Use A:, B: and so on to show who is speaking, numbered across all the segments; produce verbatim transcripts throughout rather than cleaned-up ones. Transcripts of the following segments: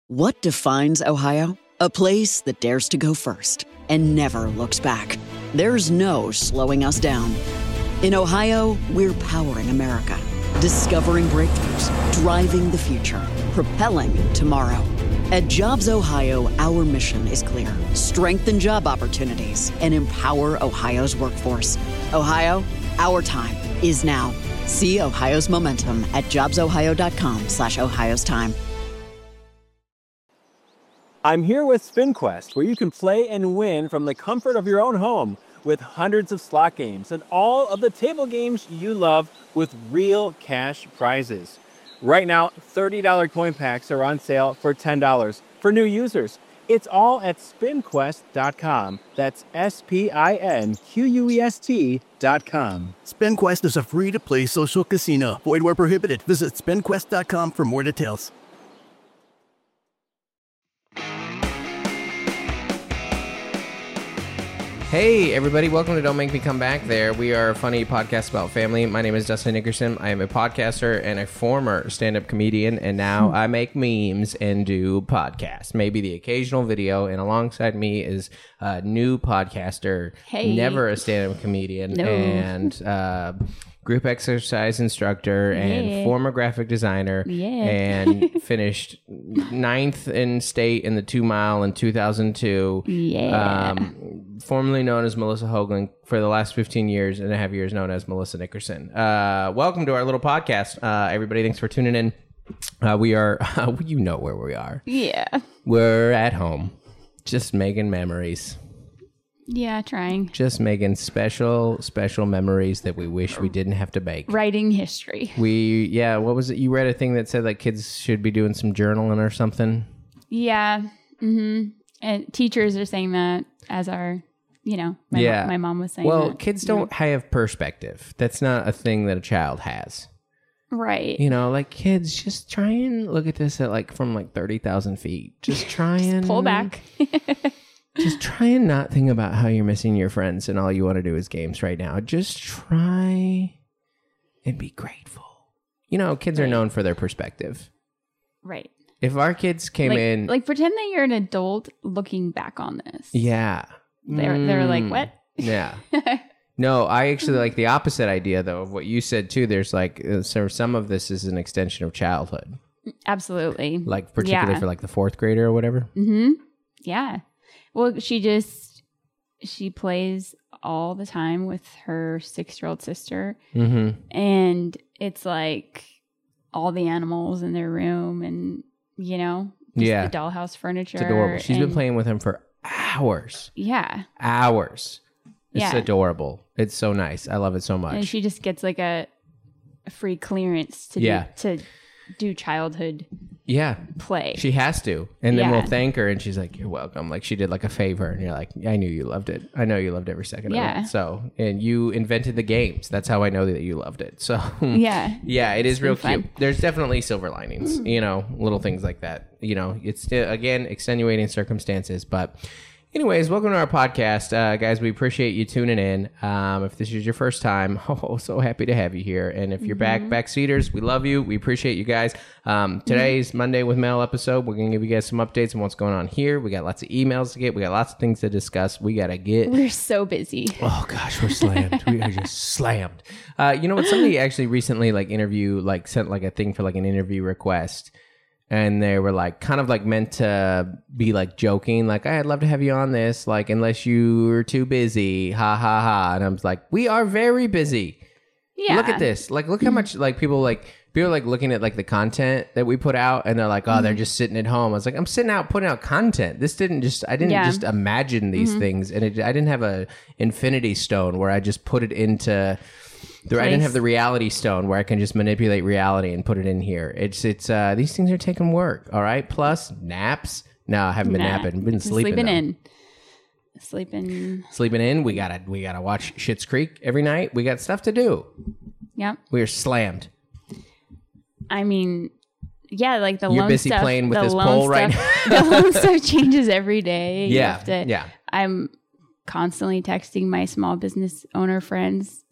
A: What defines Ohio? A place that dares to go first and never looks back. There's no slowing us down. In Ohio, we're powering America, discovering breakthroughs, driving the future, propelling tomorrow. At Jobs Ohio, our mission is clear: strengthen job opportunities and empower Ohio's workforce. Ohio, our time is now. See Ohio's momentum at jobsohio.com slash Ohio's time.
B: I'm here with SpinQuest, where you can play and win from the comfort of your own home with hundreds of slot games and all of the table games you love with real cash prizes. Right now, thirty dollar coin packs are on sale for ten dollars for new users. It's all at spin quest dot com. That's S P I N Q U E S T dot com.
C: SpinQuest is a free-to-play social casino. Void where prohibited. Visit spin quest dot com for more details.
D: Hey everybody, welcome to Don't Make Me Come Back There. We are a funny podcast about family. My name is Dustin Nickerson. I am a podcaster and a former stand-up comedian, and now I make memes and do podcasts. Maybe the occasional video, and alongside me is a new podcaster,
E: hey. Never
D: a stand-up comedian,
E: no.
D: and uh, group exercise instructor,
E: yeah.
D: and former graphic designer,
E: yeah.
D: and finished ninth in state in the two mile in two thousand two.
E: Yeah.
D: Um, formerly known as Melissa Hoagland, for the last fifteen years and a half years known as Melissa Nickerson. Uh, welcome to our little podcast. Uh, everybody, thanks for tuning in. Uh, we are, uh, you know where we are.
E: Yeah.
D: We're at home, just making memories.
E: Yeah, trying.
D: Just making special, special memories that we wish we didn't have to make.
E: Writing history.
D: We, yeah, what was it? You read a thing that said like kids should be doing some journaling or something?
E: Yeah. Mm-hmm. And teachers are saying that, as our, you know, my,
D: yeah.
E: mo- my mom was saying
D: well,
E: that.
D: kids don't yeah. have perspective. That's not a thing that a child has.
E: Right.
D: You know, like kids, just try and look at this at like from like thirty thousand feet. Just try and
E: just pull back.
D: Just try and not think about how you're missing your friends and all you want to do is games right now. Just try and be grateful. You know, kids right. are known for their perspective.
E: Right.
D: If our kids came
E: like,
D: in...
E: Like, pretend that you're an adult looking back on this.
D: Yeah.
E: They're, mm. they're like, what?
D: Yeah. No, I actually like the opposite idea, though, of what you said, too. There's like, uh, so some of this is an extension of childhood.
E: Absolutely.
D: Like, particularly
E: yeah.
D: for like the fourth grader or whatever.
E: Mm-hmm. Yeah. Well, she just, she plays all the time with her six-year-old sister.
D: Mm-hmm.
E: And it's like all the animals in their room and, you know, just
D: yeah.
E: the dollhouse furniture.
D: It's adorable. She's
E: and,
D: been playing with him for hours.
E: Yeah.
D: Hours. It's
E: yeah.
D: adorable. It's so nice. I love it so much.
E: And she just gets like a, a free clearance to
D: yeah.
E: do, to do childhood
D: yeah
E: play.
D: She has to. And then
E: yeah.
D: we'll thank her and she's like, you're welcome. Like she did like a favor and you're like, I knew you loved it. I know you loved every second
E: yeah.
D: of it. So, and you invented the games. That's how I know that you loved it. So
E: yeah.
D: yeah, it is real
E: fun.
D: cute. There's definitely silver linings, mm. you know, little things like that. You know, it's still, again, extenuating circumstances, but anyways, welcome to our podcast. Uh, guys, we appreciate you tuning in. Um, if this is your first time, oh, so happy to have you here. And if you're
E: mm-hmm.
D: back, backseaters, we love you. We appreciate you guys. Um, today's mm-hmm. Monday with Mel episode. We're going to give you guys some updates on what's going on here. We got lots of emails to get. We got lots of things to discuss. We got to get...
E: We're so busy.
D: Oh, gosh, we're slammed. We are just slammed. Uh, you know what? Somebody actually recently like interview, like sent like a thing for like an interview request. And they were like, kind of like meant to be like joking, like, I'd love to have you on this, like, unless you were too busy, ha ha ha. And I was like, we are very busy.
E: Yeah.
D: Look at this. Like, look how much, like, people like, people are like looking at like the content that we put out and they're like, oh, mm-hmm. they're just sitting at home. I was like, I'm sitting out putting out content. This didn't just, I didn't
E: yeah.
D: just imagine these mm-hmm. things. And it, I didn't have a infinity stone where I just put it into... The, I didn't have the reality stone where I can just manipulate reality and put it in here. It's it's uh, these things are taking work. All right. Plus naps. No, I haven't been
E: nah.
D: napping. Been sleeping.
E: Sleeping
D: though.
E: in. Sleeping.
D: Sleeping in. We gotta we gotta watch Schitt's Creek every night. We got stuff to do.
E: Yep.
D: We are slammed.
E: I mean, yeah, like the
D: You're
E: loan
D: busy
E: stuff,
D: playing with
E: the
D: this
E: loan
D: pole
E: stuff,
D: right now.
E: The loan stuff changes every day. You
D: Yeah.
E: have to,
D: yeah.
E: I'm constantly texting my small business owner friends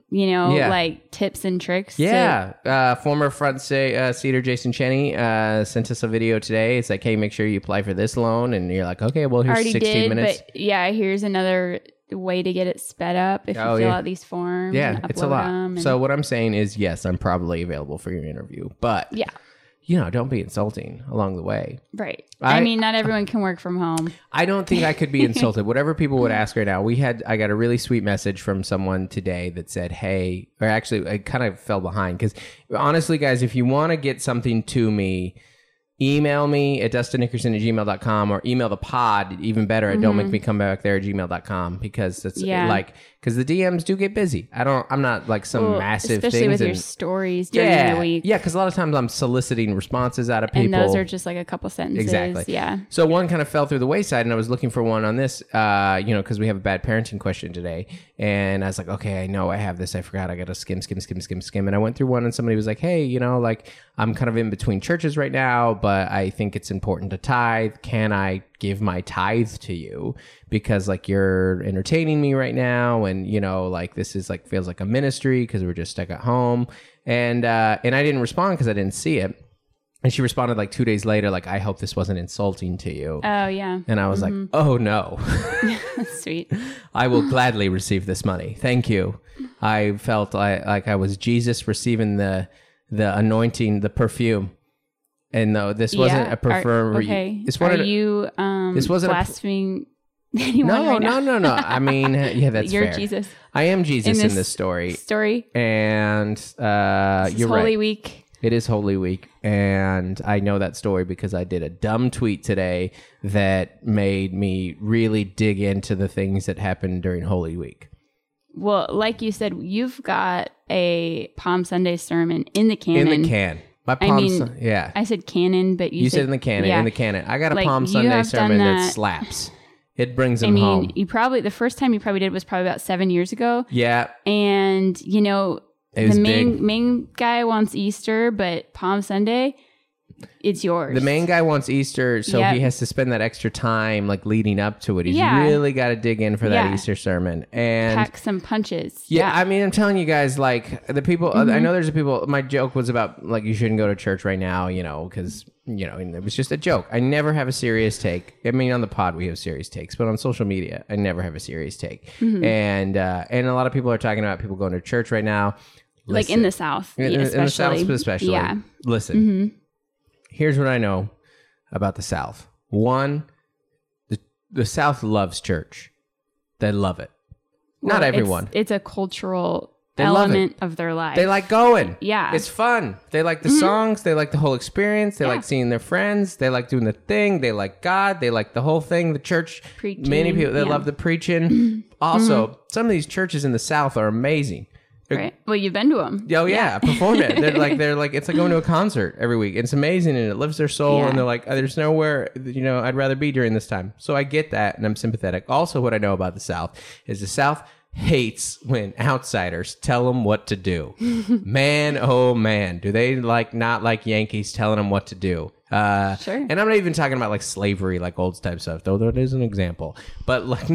E: you know,
D: Yeah.
E: like tips and tricks. to-
D: Yeah. Uh, former front say, uh, seater Jason Cheney uh, sent us a video today. It's like, hey, make sure you apply for this loan. And you're like, okay, well, here's
E: already
D: sixteen
E: did,
D: minutes.
E: but yeah, here's another way to get it sped up if you
D: Oh,
E: fill
D: yeah.
E: out these forms.
D: Yeah,
E: and
D: it's a
E: upload
D: lot.
E: them and-
D: So what I'm saying is, yes, I'm probably available for your interview. But,
E: yeah,
D: you know, don't be insulting along the way.
E: right.
D: I-
E: I, mean, not everyone can work from home.
D: I don't think I could be insulted. Whatever people would ask right now, we had, I got a really sweet message from someone today that said, hey, or actually I kind of fell behind because honestly, guys, if you want to get something to me, email me at dustin nickerson at gmail dot com or email the pod, even better, at don't make me come back there at gmail dot com because it's
E: Yeah.
D: like, because the D Ms do get busy. I don't, I'm not like some
E: Well,
D: massive
E: especially
D: things.
E: with your
D: and-
E: stories during
D: yeah,
E: the week.
D: yeah, because a lot of times I'm soliciting responses out of people.
E: And those are just like a couple sentences.
D: Exactly.
E: Yeah.
D: So one kind of fell through the wayside, and I was looking for one on this, uh, you know, because we have a bad parenting question today. And I was like, okay, I know I have this. I forgot. I got to skim, skim, skim, skim, skim. And I went through one, and somebody was like, hey, you know, like I'm kind of in between churches right now, but I think it's important to tithe. Can I give my tithe to you? Because like you're entertaining me right now, and you know, like this is like feels like a ministry because we're just stuck at home. And uh, and I didn't respond because I didn't see it. And she responded like two days later, like, I hope this wasn't insulting to you.
E: Oh, yeah.
D: And I was like, oh, no.
E: That's sweet.
D: I will gladly receive this money. Thank you. I felt like, like I was Jesus receiving the the anointing, the perfume. And no, this wasn't
E: Yeah.
D: a prefer.
E: Are, okay.
D: This
E: Are
D: wasn't a-
E: you um,
D: this wasn't a pr-
E: blaspheming anyone
D: no,
E: right
D: no,
E: now?
D: no, no. I mean, yeah, that's
E: You're
D: fair.
E: Jesus.
D: I am Jesus in
E: In
D: this,
E: this
D: story.
E: Story.
D: And uh,
E: This is
D: you're
E: Holy
D: right.
E: Week.
D: It is Holy Week, and I know that story because I did a dumb tweet today that made me really dig into the things that happened during Holy Week.
E: Well, like you said, you've got a Palm Sunday sermon in the canon.
D: In the can. My
E: I
D: Palm
E: mean,
D: Sun- yeah.
E: I said canon, but you,
D: You said in the canon,
E: yeah.
D: in the canon. I got a
E: Like,
D: Palm
E: you
D: Sunday
E: have done
D: sermon that.
E: that-
D: slaps. It brings
E: I
D: them
E: mean,
D: home.
E: you probably, the first time you probably did was probably about seven years ago.
D: Yeah.
E: And, you know,
D: It was
E: the main
D: big.
E: main guy wants Easter, but Palm Sunday, it's yours.
D: The main guy wants Easter, so
E: Yep.
D: he has to spend that extra time like leading up to it. He's
E: Yeah.
D: really got to dig in for that
E: Yeah.
D: Easter sermon. And
E: pack some punches.
D: Yeah, I mean, I'm telling you guys, like the people.
E: Mm-hmm.
D: I know there's a people. My joke was about like you shouldn't go to church right now, you know, because you know, and it was just a joke. I never have a serious take. I mean, on the pod we have serious takes, but on social media, I never have a serious take.
E: Mm-hmm.
D: And uh, and a lot of people are talking about people going to church right now.
E: like in
D: Listen.
E: the South,
D: In, in
E: especially.
D: the South, especially.
E: Yeah.
D: Listen,
E: Mm-hmm.
D: here's what I know about the South. One, the the South loves church. They love it. Not
E: Well,
D: everyone.
E: It's, it's a cultural
D: They love
E: element of their life.
D: They like going.
E: Yeah.
D: It's fun. They like the songs. They like the whole experience. They
E: Yeah.
D: like seeing their friends. They like doing the thing. They like God. They like the whole thing. The church.
E: Preaching,
D: Many people, they
E: yeah.
D: love the preaching. Also, some of these churches in the South are amazing. They're-
E: Right. Well, you've been to them.
D: Oh yeah, I performed it. They're like they're like it's like going to a concert every week. It's amazing and it lifts their soul.
E: Yeah.
D: And they're like, "Oh, there's nowhere you know I'd rather be during this time. So I get that and I'm sympathetic. Also, what I know about the South is the South hates when outsiders tell them what to do. Man, oh man, do they like not like Yankees telling them what to do? Uh,
E: Sure.
D: And I'm not even talking about like slavery, like old type stuff, though that is an example. But like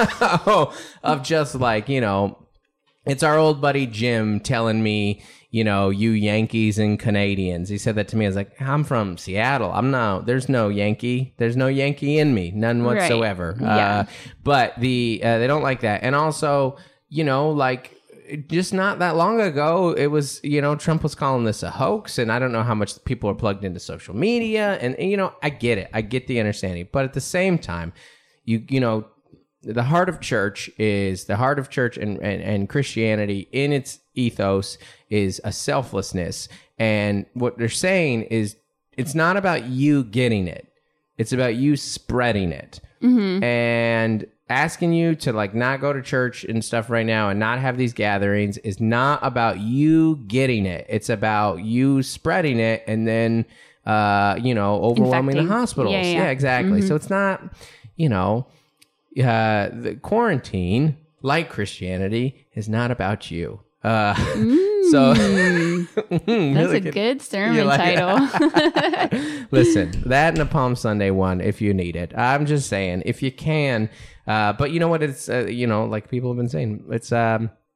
D: of just like you know. It's our old buddy Jim telling me, you know, you Yankees and Canadians. He said that to me. I was like, I'm from Seattle. I'm no, there's no Yankee. There's no Yankee in me. None
E: Right.
D: whatsoever.
E: Yeah.
D: Uh, but the uh, they don't like that. And also, you know, like just not that long ago, it was, you know, Trump was calling this a hoax. And I don't know how much people are plugged into social media. And, and you know, I get it. I get the understanding. But at the same time, you, you know, the heart of church is the heart of church and, and, and Christianity in its ethos is a selflessness. And what they're saying is it's not about you getting it. It's about you spreading it. Mm-hmm. And asking you to like not go to church and stuff right now and not have these gatherings is not about you getting it. It's about you spreading it and then, uh, you know, overwhelming
E: Infecting.
D: the hospitals.
E: Yeah,
D: Yeah,
E: yeah.
D: exactly. So it's not, you know, uh, the quarantine, like Christianity, is not about you. Uh, so
E: That's
D: Really
E: a
D: good.
E: good sermon
D: You like it?
E: title.
D: listen, that and a Palm Sunday one, if you need it. I'm just saying, if you can. Uh, but you know what? It's uh, you know, like people have been saying, it's um,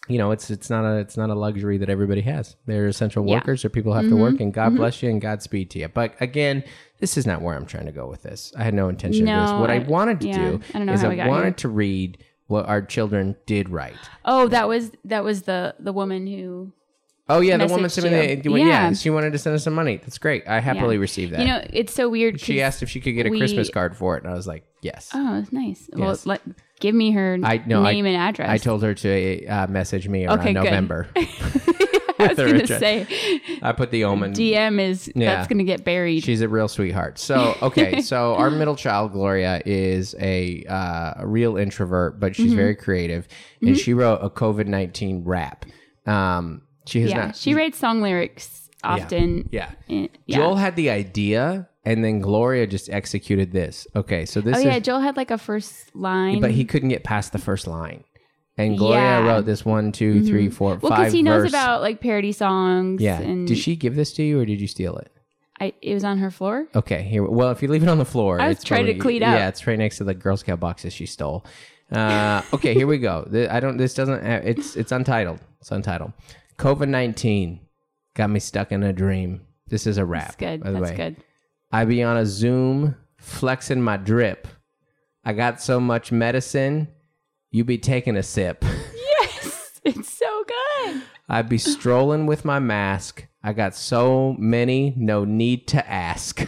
D: you know, it's it's not a it's not a luxury that everybody has. They're essential
E: Yeah.
D: workers, or people have
E: Mm-hmm.
D: to work, and God bless you and Godspeed to you. But again, this is not where I'm trying to go with this. I had no intention
E: No,
D: of this. What I,
E: I-
D: wanted to
E: yeah,
D: do
E: I don't know
D: is
E: how
D: I
E: we got
D: wanted
E: here.
D: to read what our children did right.
E: Oh, that was that was the the woman who.
D: Oh yeah, the woman
E: Messaged
D: sent me the
E: you.
D: yeah.
E: Yeah.
D: She wanted to send us some money. That's great. I happily
E: Yeah.
D: received that.
E: You know, it's so weird.
D: She
E: 'cause
D: asked if she could get a
E: we-
D: Christmas card for it, and I was like, yes.
E: Oh, that's nice. Well,
D: Yes.
E: let give me her
D: I no,
E: name
D: I,
E: and address.
D: I told her to uh, message me around
E: Okay, good.
D: November.
E: I was
D: her
E: gonna
D: address.
E: say
D: I put the omen.
E: D M is
D: Yeah.
E: that's gonna get buried.
D: She's a real sweetheart. So, okay. So our middle child, Gloria, is a, uh, a real introvert, but
E: Mm-hmm.
D: she's very creative. And she wrote a COVID nineteen rap. Um, she has
E: yeah,
D: not.
E: she writes song lyrics often.
D: Yeah.
E: Eh, yeah.
D: Joel had the idea, and then Gloria just executed this. Okay. So this
E: oh
D: is.
E: yeah, Joel had like a first line,
D: But he couldn't get past the first line. And Gloria
E: Yeah.
D: wrote this one, two, three, four,
E: well,
D: five
E: because he knows
D: verse.
E: about like parody songs.
D: Yeah.
E: and
D: Did she give this to you, or did you steal it?
E: I, it was on her floor.
D: Okay, here. Well, if you leave it on the floor,
E: I was
D: it's
E: trying to
D: probably-
E: clean up.
D: Yeah, it's right next to the Girl Scout boxes she stole. Uh, okay, here we go. The- I don't. This doesn't. Have, it's it's untitled. It's untitled. COVID nineteen got me stuck in a dream. This is a rap.
E: That's good.
D: By the
E: That's
D: way.
E: good.
D: I be on a Zoom flexing my drip. I got so much medicine. You be taking a sip.
E: Yes, it's so good.
D: I be strolling with my mask. I got so many, no need to ask.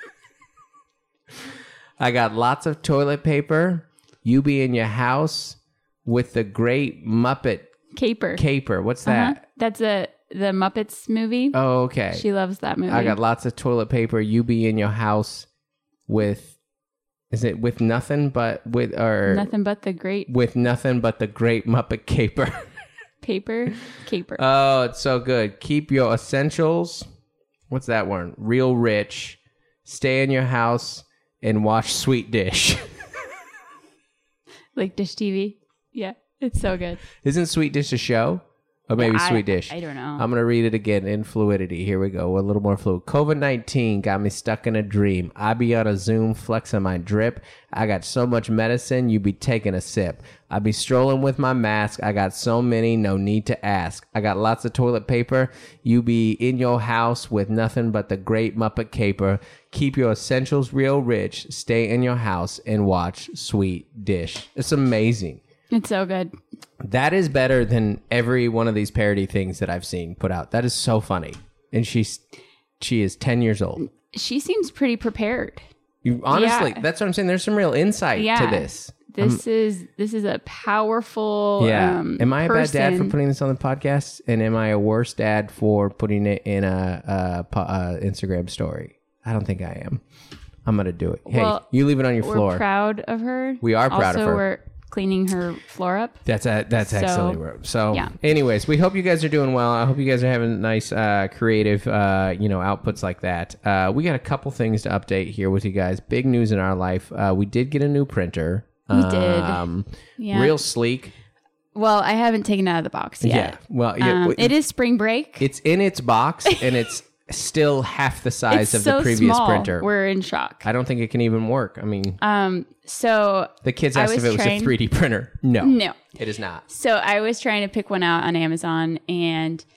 D: I got lots of toilet paper. You be in your house with the great Muppet
E: Caper.
D: caper. What's
E: Uh-huh.
D: that?
E: That's a the Muppets movie.
D: Oh, okay.
E: She loves that movie.
D: I got lots of toilet paper. You be in your house with, is it with nothing but with, or
E: nothing but the great
D: with nothing but the great Muppet caper?
E: paper caper.
D: Oh, it's so good. Keep your essentials. What's that one? Real rich. Stay in your house and watch Sweet Dish.
E: Like Dish T V. Yeah, it's so good.
D: Isn't Sweet Dish a show? Or maybe
E: I-
D: Sweet Dish.
E: I don't know.
D: I'm going to read it again in fluidity. Here we go. A little more fluid. COVID nineteen got me stuck in a dream. I be on a Zoom flexing my drip. I got so much medicine, you be taking a sip. I be strolling with my mask. I got so many, no need to ask. I got lots of toilet paper. You be in your house with nothing but the great Muppet caper. Keep your essentials real rich. Stay in your house and watch Sweet Dish. It's amazing.
E: It's so good.
D: That is better than every one of these parody things that I've seen put out. That is so funny. And she's she is ten years old.
E: She seems pretty prepared.
D: You honestly,
E: Yeah.
D: that's what I'm saying. There's some real insight
E: Yeah.
D: to this.
E: This is this is a powerful
D: Yeah.
E: um,
D: am I a bad dad for
E: person.
D: putting this on the podcast? And am I a worse dad for putting it in a, a, po- uh Instagram story? I don't think I am. I'm gonna do it. Hey,
E: Well,
D: you leave it on your
E: We're
D: floor.
E: proud of her.
D: We are proud of
E: Also,
D: her.
E: We're cleaning her floor up.
D: That's a, that's
E: So,
D: excellent. Rob. So,
E: yeah.
D: anyways, we hope you guys are doing well. I hope you guys are having nice, uh, creative, uh, you know, outputs like that. Uh, we got a couple things to update here with you guys. Big news in our life. Uh, we did get a new printer.
E: We did.
D: Um,
E: Yeah.
D: Real sleek.
E: Well, I haven't taken it out of the box yet.
D: Yeah. Well, yeah,
E: Um,
D: w-
E: it is spring break.
D: it's in its box and it's still half the size
E: it's
D: of
E: so
D: the previous
E: small.
D: printer.
E: We're in shock.
D: I don't think it can even work. I mean,
E: Um. So
D: the kids
E: I
D: asked if
E: was
D: it was
E: trying-
D: a three D printer. No.
E: no.
D: It is not.
E: So I was trying to pick one out on Amazon, and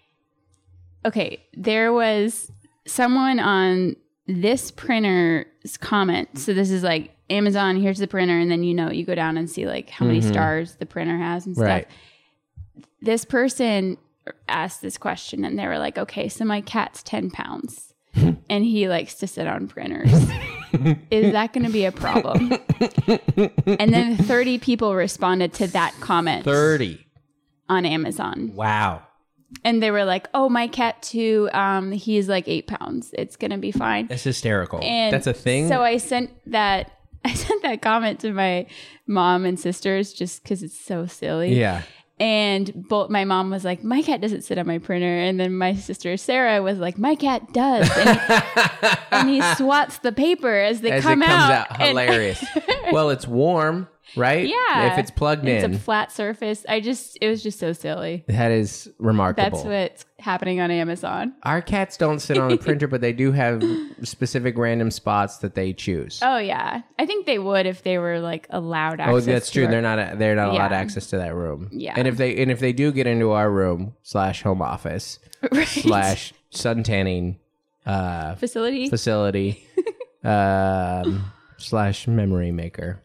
E: okay, there was someone on this printer's comment. So this is like Amazon, here's the printer, and then you know you go down and see like how many stars the printer has and stuff.
D: Right.
E: This person asked this question, and they were like, "Okay, so my cat's ten pounds, and he likes to sit on printers. Is that going to be a problem?" And then thirty people responded to that comment
D: thirty.
E: on Amazon.
D: Wow.
E: And they were like, "Oh, my cat too. Um, he's like eight pounds. It's gonna be fine."
D: That's hysterical.
E: And
D: That's a thing.
E: So I sent that. I sent that comment to my mom and sisters just because it's so silly.
D: yeah.
E: And both my mom was like, "My cat doesn't sit on my printer," and then my sister Sarah was like, "My cat does," and he, and he swats the paper as they
D: As
E: come
D: it comes
E: out.
D: out,
E: And-
D: hilarious. Well, it's warm right?
E: Yeah.
D: If it's plugged
E: it's
D: in.
E: It's a flat surface. I just, it was just so silly.
D: That is remarkable.
E: That's what's happening on Amazon.
D: Our cats don't sit on the printer, but they do have specific random spots that they choose.
E: Oh yeah, I think they would if they were like allowed access.
D: Oh, that's
E: to
D: true.
E: our-
D: They're not. They're not allowed
E: Yeah.
D: access to that room.
E: Yeah.
D: And if they and if they do get into our room slash home office
E: Right.
D: slash sun tanning uh,
E: facility.
D: facility um, slash memory maker.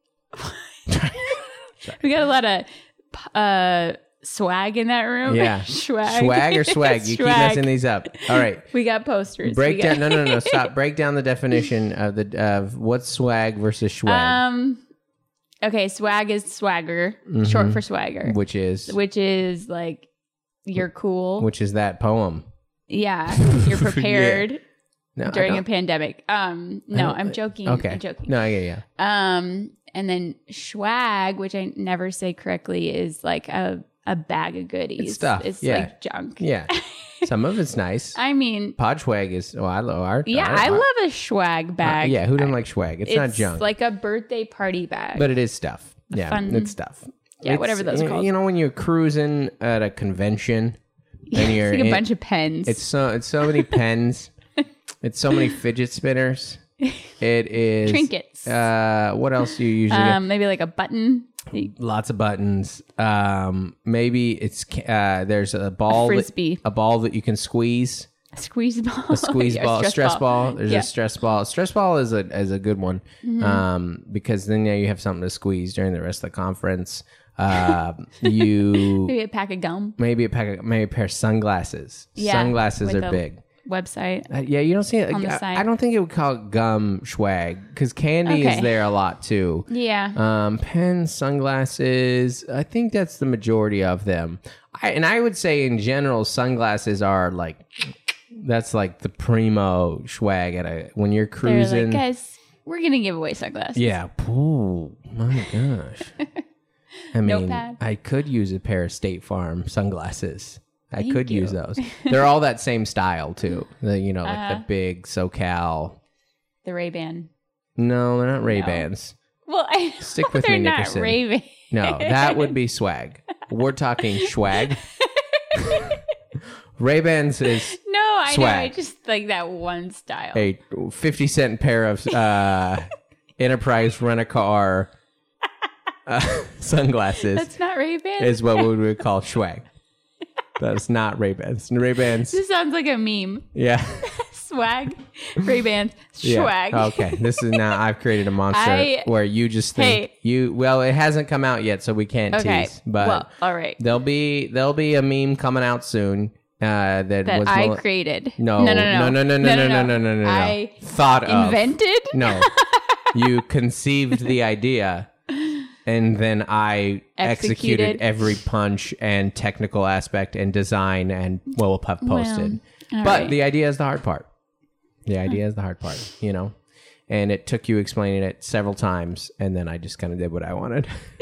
E: We got a lot of uh, swag in that room.
D: Yeah.
E: swag.
D: Swag or swag? You keep
E: Swag.
D: messing these up. All right.
E: We got posters.
D: Break
E: We
D: down.
E: got-
D: No, no, no. Stop. Break down the definition of the of what's swag versus swag,
E: Um. Okay, swag is swagger,
D: Mm-hmm.
E: short for swagger,
D: which is
E: which is like you're cool.
D: which is that poem.
E: yeah, you're prepared
D: No, I
E: during a
D: don't-
E: pandemic. Um. No,
D: don't-
E: I'm joking.
D: Okay.
E: I'm joking.
D: No, yeah, yeah.
E: Um. And then swag, which I never say correctly, is like a a bag of goodies.
D: It's stuff,
E: It's
D: yeah.
E: like junk.
D: Yeah. Some of it's nice.
E: I mean,
D: Podschwag is. Oh, I love our.
E: yeah,
D: our-
E: I
D: our-
E: love a swag bag.
D: Yeah, who doesn't like swag? It's,
E: It's
D: not junk,
E: like a birthday party bag.
D: but it is stuff. Yeah,
E: fun-
D: it's stuff.
E: Yeah,
D: It's-
E: whatever those are
D: you-
E: called.
D: You know, when you're cruising at a convention,
E: yeah,
D: and
E: it's
D: you're
E: like a
D: in-
E: bunch of pens.
D: it's so it's so many pens, it's so many fidget spinners. It is
E: Trinkets.
D: Uh, what else do you usually? get?
E: um, maybe like a button,
D: Lots of buttons. Um, maybe it's uh, there's a ball, that-
E: frisbee.
D: a ball that you can squeeze.
E: a squeeze ball,
D: A squeeze
E: Yeah,
D: ball, stress, ball. There's
E: Yeah.
D: a stress ball. Stress ball is a is a good one,
E: Mm-hmm.
D: um, because then yeah, you have something to squeeze during the rest of the conference. Uh, you
E: Maybe a pack of gum.
D: maybe a pack of, maybe a pair of sunglasses.
E: Yeah,
D: Sunglasses
E: with
D: are
E: a
D: big.
E: Website.
D: Uh, yeah, you don't see it.
E: On the
D: I,
E: side.
D: I don't think it would call it gum swag because candy is
E: Okay.
D: there a lot too.
E: Yeah.
D: Um, pens, sunglasses. I think that's the majority of them. I, and I would say in general, sunglasses are like that's like the primo swag at a when you're
E: They're
D: cruising.
E: like, guys, we're gonna give away sunglasses.
D: Yeah. Ooh, my gosh. I mean,
E: Notepad.
D: I could use a pair of State Farm sunglasses. I
E: Thank
D: could
E: you.
D: use those. They're all that same style too. The, you know, like
E: Uh-huh.
D: the big SoCal.
E: The Ray Ban.
D: No, they're not Ray Bans.
E: Well, I
D: Stick with
E: they're
D: me,
E: not
D: Nickerson.
E: Ray Ban.
D: No, that would be swag. We're talking swag. Ray Bans is
E: No, I know. I
D: Swag.
E: just like that one style.
D: a fifty cent pair of uh, Enterprise Rent-A-Car uh, sunglasses.
E: That's not Ray Ban.
D: is what we would call swag. That's not Ray Bans. Ray Bans.
E: This sounds like a meme.
D: Yeah.
E: Swag, Ray Ban,
D: Yeah.
E: swag.
D: Okay. This is now I've created a monster
E: I-
D: where you just think
E: Hey.
D: you well, it hasn't come out yet, so we can't
E: Okay.
D: tease. But
E: well, all right.
D: there'll be there'll be a meme coming out soon. Uh, that,
E: That
D: was
E: I
D: mil-
E: created.
D: no,
E: no, no, no,
D: no, no, no, no, no, no, no, no, no.
E: I
D: Thought of
E: invented.
D: No, you conceived the idea, and then I executed,
E: Executed.
D: every punch and technical aspect and design, and will have posted.
E: all
D: but
E: right.
D: the idea is the hard part. The idea is the hard part, you know. And it took you explaining it several times, and then I just kind of did what I wanted.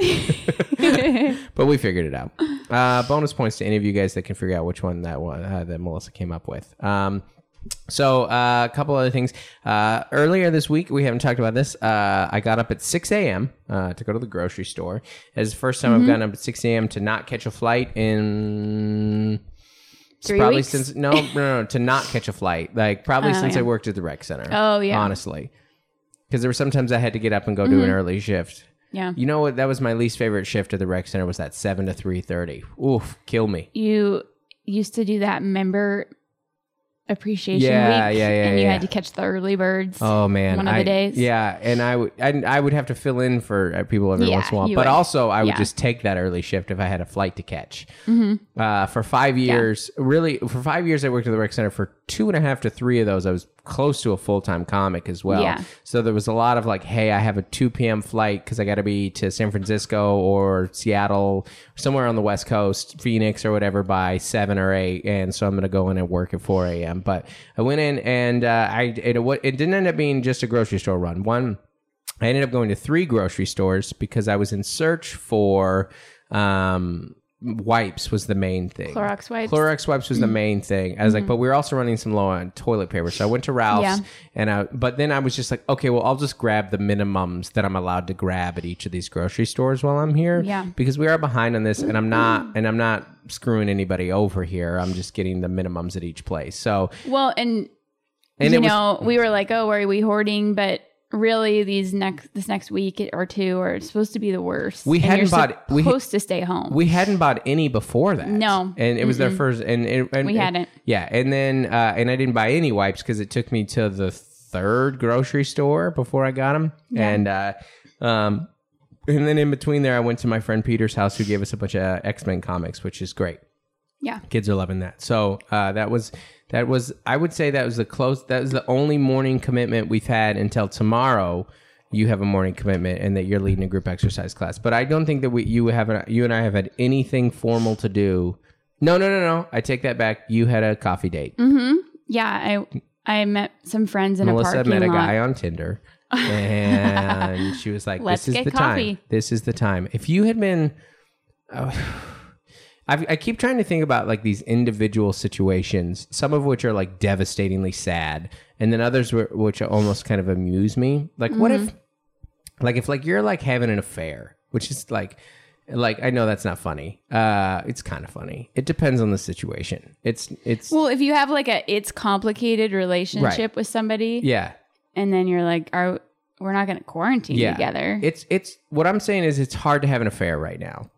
D: But we figured it out. Uh, bonus points to any of you guys that can figure out which one that one uh, that Melissa came up with. Um, so uh, a couple other things. Uh, earlier this week, we haven't talked about this. Uh, I got up at six a.m. Uh, to go to the grocery store. It's the first time I've gotten up at six a.m. to not catch a flight in...
E: Three
D: probably
E: weeks?
D: since no, no, no, to not catch a flight. Like probably
E: Oh,
D: since
E: yeah.
D: I worked at the rec center.
E: Oh, yeah.
D: honestly, because there were sometimes I had to get up and go do an early shift.
E: Yeah.
D: You know what? That was my least favorite shift at the rec center. Was that seven to three thirty? Oof, kill me.
E: You used to do that member appreciation
D: Yeah,
E: week,
D: yeah, yeah,
E: and you
D: yeah.
E: had to catch the early birds.
D: Oh man,
E: one of
D: I-
E: the days.
D: Yeah, and I would I, I would have to fill in for uh, people every
E: Yeah,
D: once in a while,
E: you
D: but
E: would.
D: also I would
E: Yeah.
D: just take that early shift if I had a flight to catch. Mm-hmm. Uh, for five years, really, for five years, I worked at the rec center. For two and a half to three of those, I was close to a full time comic as well.
E: Yeah.
D: So there was a lot of like, hey, I have a two p.m. flight because I got to be to San Francisco or Seattle, somewhere on the West Coast, Phoenix or whatever by seven or eight, and so I'm going to go in and work at four a.m. But I went in and uh, I it, it didn't end up being just a grocery store run. One, I ended up going to three grocery stores because I was in search for um, wipes was the main thing.
E: Clorox wipes.
D: Clorox wipes was the main thing. I was mm-hmm. like, but we were also running some low on toilet paper. So I went to Ralph's yeah. and I, but then I was just like, okay, well, I'll just grab the minimums that I'm allowed to grab at each of these grocery stores while I'm here.
E: Yeah.
D: Because we are behind on this and I'm not, and I'm not screwing anybody over here. I'm just getting the minimums at each place. So,
E: well, and,
D: and
E: you
D: was,
E: know, we were like, oh, are we hoarding? But really, these next this next week or two are supposed to be the worst.
D: We
E: and
D: hadn't
E: you're
D: bought.
E: Supposed
D: we
E: to stay home.
D: We hadn't bought any before that.
E: No,
D: and it was
E: Mm-mm.
D: their first. And, it, and
E: we hadn't.
D: Yeah, and then uh, and I didn't buy any wipes because it took me to the third grocery store before I got them. Yeah. And uh, um, and then in between there, I went to my friend Peter's house who gave us a bunch of X-Men comics, which is great.
E: Yeah,
D: kids are loving that. So uh, that was. That was, I would say that was the close, that was the only morning commitment we've had until tomorrow. You have a morning commitment and that you're leading a group exercise class. But I don't think that we, you haven't, you and I have had anything formal to do. No, no, no, no. I take that back. You had a coffee date.
E: Mm-hmm. Yeah. I, I met some friends in
D: Melissa
E: a parking
D: met a
E: lot.
D: guy on Tinder and she was like,
E: Let's
D: this is
E: get
D: the
E: coffee.
D: time. This is the time. If you had been, oh, I've, I keep trying to think about like these individual situations, some of which are like devastatingly sad, and then others were, which almost kind of amuse me. Like, mm-hmm. what if, like, if like you're like having an affair, which is like, like I know that's not funny. Uh, it's kind of funny. It depends on the situation. It's it's
E: well, if you have like a it's complicated relationship right. with somebody,
D: yeah,
E: and then you're like, are we're not going to quarantine
D: yeah.
E: together?
D: It's it's what I'm saying is it's hard to have an affair right now.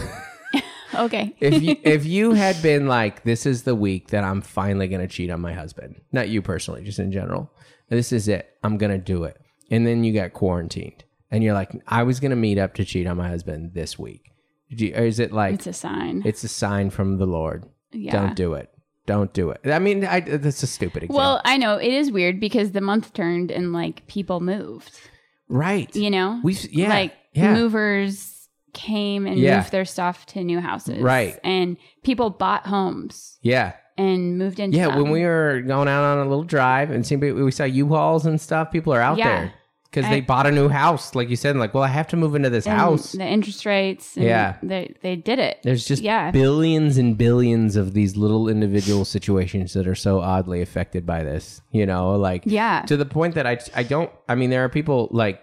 E: Okay.
D: if you if you had been like, this is the week that I'm finally going to cheat on my husband, not you personally, just in general. This is it. I'm going to do it. And then you got quarantined and you're like, I was going to meet up to cheat on my husband this week. You, or is it like,
E: it's a sign.
D: It's a sign from the Lord.
E: Yeah.
D: Don't do it. Don't do it. I mean, I, that's a stupid example.
E: Well, I know it is weird because the month turned and like people moved.
D: Right.
E: You know,
D: we yeah.
E: Like
D: yeah.
E: movers came and
D: yeah.
E: moved their stuff to new houses.
D: Right.
E: And people bought homes.
D: Yeah.
E: And moved into
D: Yeah,
E: them.
D: when we were going out on a little drive and seeing, we saw U-Hauls and stuff, people are out
E: yeah.
D: there because they bought a new house. Like you said, like, well, I have to move into this
E: and
D: house.
E: The interest rates. And
D: yeah.
E: They, they did it.
D: There's just
E: yeah.
D: billions and billions of these little individual situations that are so oddly affected by this, you know, like
E: yeah.
D: to the point that I, I don't, I mean, there are people like,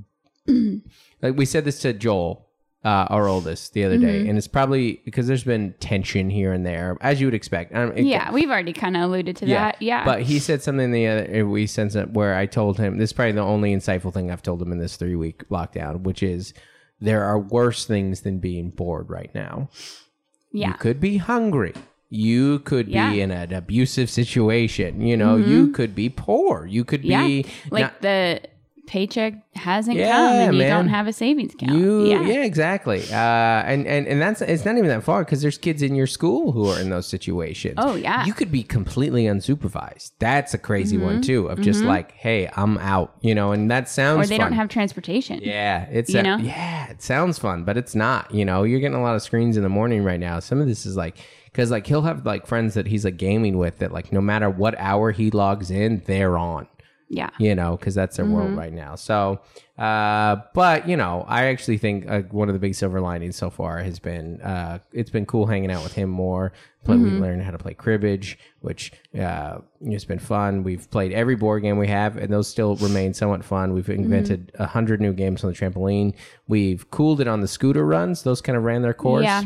D: like we said this to Joel. Uh, our oldest the other day, mm-hmm. and it's probably because there's been tension here and there, as you would expect. Um, it,
E: yeah, we've already kind of alluded to
D: yeah,
E: that. Yeah,
D: but he said something the other we sent it where I told him this is probably the only insightful thing I've told him in this three week lockdown, which is there are worse things than being bored right now.
E: Yeah,
D: you could be hungry. You could
E: yeah.
D: be in an abusive situation. You know, mm-hmm. you could be poor. You could
E: yeah.
D: be
E: like
D: not,
E: the paycheck hasn't
D: yeah,
E: come and you
D: man.
E: don't have a savings account.
D: You,
E: yeah.
D: yeah, exactly. Uh, and, and, and that's, it's not even that far because there's kids in your school who are in those situations.
E: Oh, yeah.
D: You could be completely unsupervised. That's a crazy
E: mm-hmm.
D: one too, of just mm-hmm. like, hey, I'm out, you know, and that sounds
E: Or they
D: fun.
E: don't have transportation.
D: Yeah. It's,
E: you
D: a,
E: know?
D: yeah, it sounds fun, but it's not, you know, you're getting a lot of screens in the morning right now. Some of this is like, cause like he'll have like friends that he's like gaming with that like, no matter what hour he logs in, they're on.
E: Yeah.
D: You know, because that's their mm-hmm. world right now. So, uh, but, you know, I actually think uh, one of the big silver linings so far has been, uh, it's been cool hanging out with him more. Play, mm-hmm. We learned how to play cribbage, which uh, it's been fun. We've played every board game we have, and those still remain somewhat fun. We've invented a mm-hmm. hundred new games on the trampoline. We've cooled it on the scooter runs. Those kind of ran their course.
E: Yeah.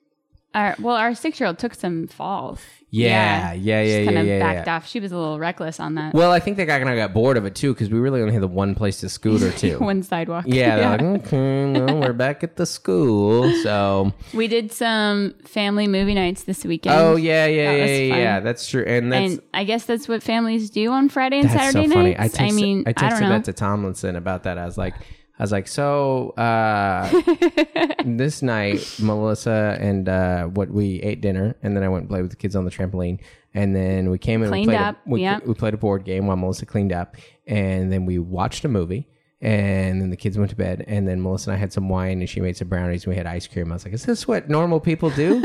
E: Our, well, our six-year-old took some falls.
D: Yeah, yeah, yeah, yeah,
E: She kind
D: yeah,
E: of
D: yeah,
E: backed
D: yeah.
E: off. She was a little reckless on that.
D: Well, I think they kind of got bored of it too because we really only had the one place to scooter to.
E: One sidewalk.
D: Yeah, they're yeah. like, okay, well, we're back at the school. So
E: we did some family movie nights this weekend.
D: Oh yeah, yeah,
E: that
D: yeah,
E: was fun.
D: yeah. That's true, and that's
E: and I guess that's what families do on Friday and
D: that's
E: Saturday
D: so funny.
E: nights.
D: I, texted,
E: I mean,
D: I
E: I
D: texted
E: don't know.
D: that to Tomlinson about that. I was like. I was like, so uh, this night, Melissa and uh, what we ate dinner, and then I went and played with the kids on the trampoline, and then we came in
E: Cleaned
D: and we played,
E: up,
D: a, we,
E: yeah.
D: we played a board game while Melissa cleaned up, and then we watched a movie, and then the kids went to bed, and then Melissa and I had some wine, and she made some brownies, and we had ice cream. I was like, is this what normal people do?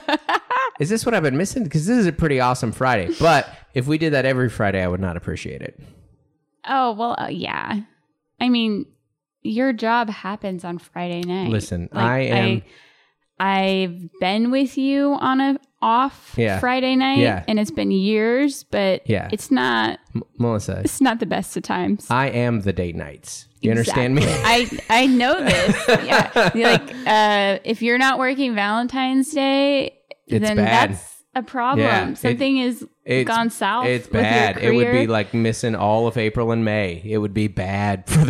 D: Is this what I've been missing? Because this is a pretty awesome Friday, but if we did that every Friday, I would not appreciate it.
E: Oh, well, uh, yeah. I mean... Your job happens on Friday night.
D: Listen,
E: like,
D: I am.
E: I've been with you on a off
D: Yeah.
E: Friday night,
D: Yeah.
E: and it's been years, but
D: Yeah.
E: it's not.
D: M- Melissa,
E: It's not the best of times.
D: I am the date nights. You understand
E: Exactly.
D: me?
E: I I know this. Yeah, You're like uh, if you're not working Valentine's Day,
D: It's
E: then
D: bad.
E: that's a problem.
D: Yeah, it-
E: Something is
D: It's
E: gone south.
D: It's
E: with your
D: bad. It would be
E: career.
D: like missing all of April and May. It would be bad for the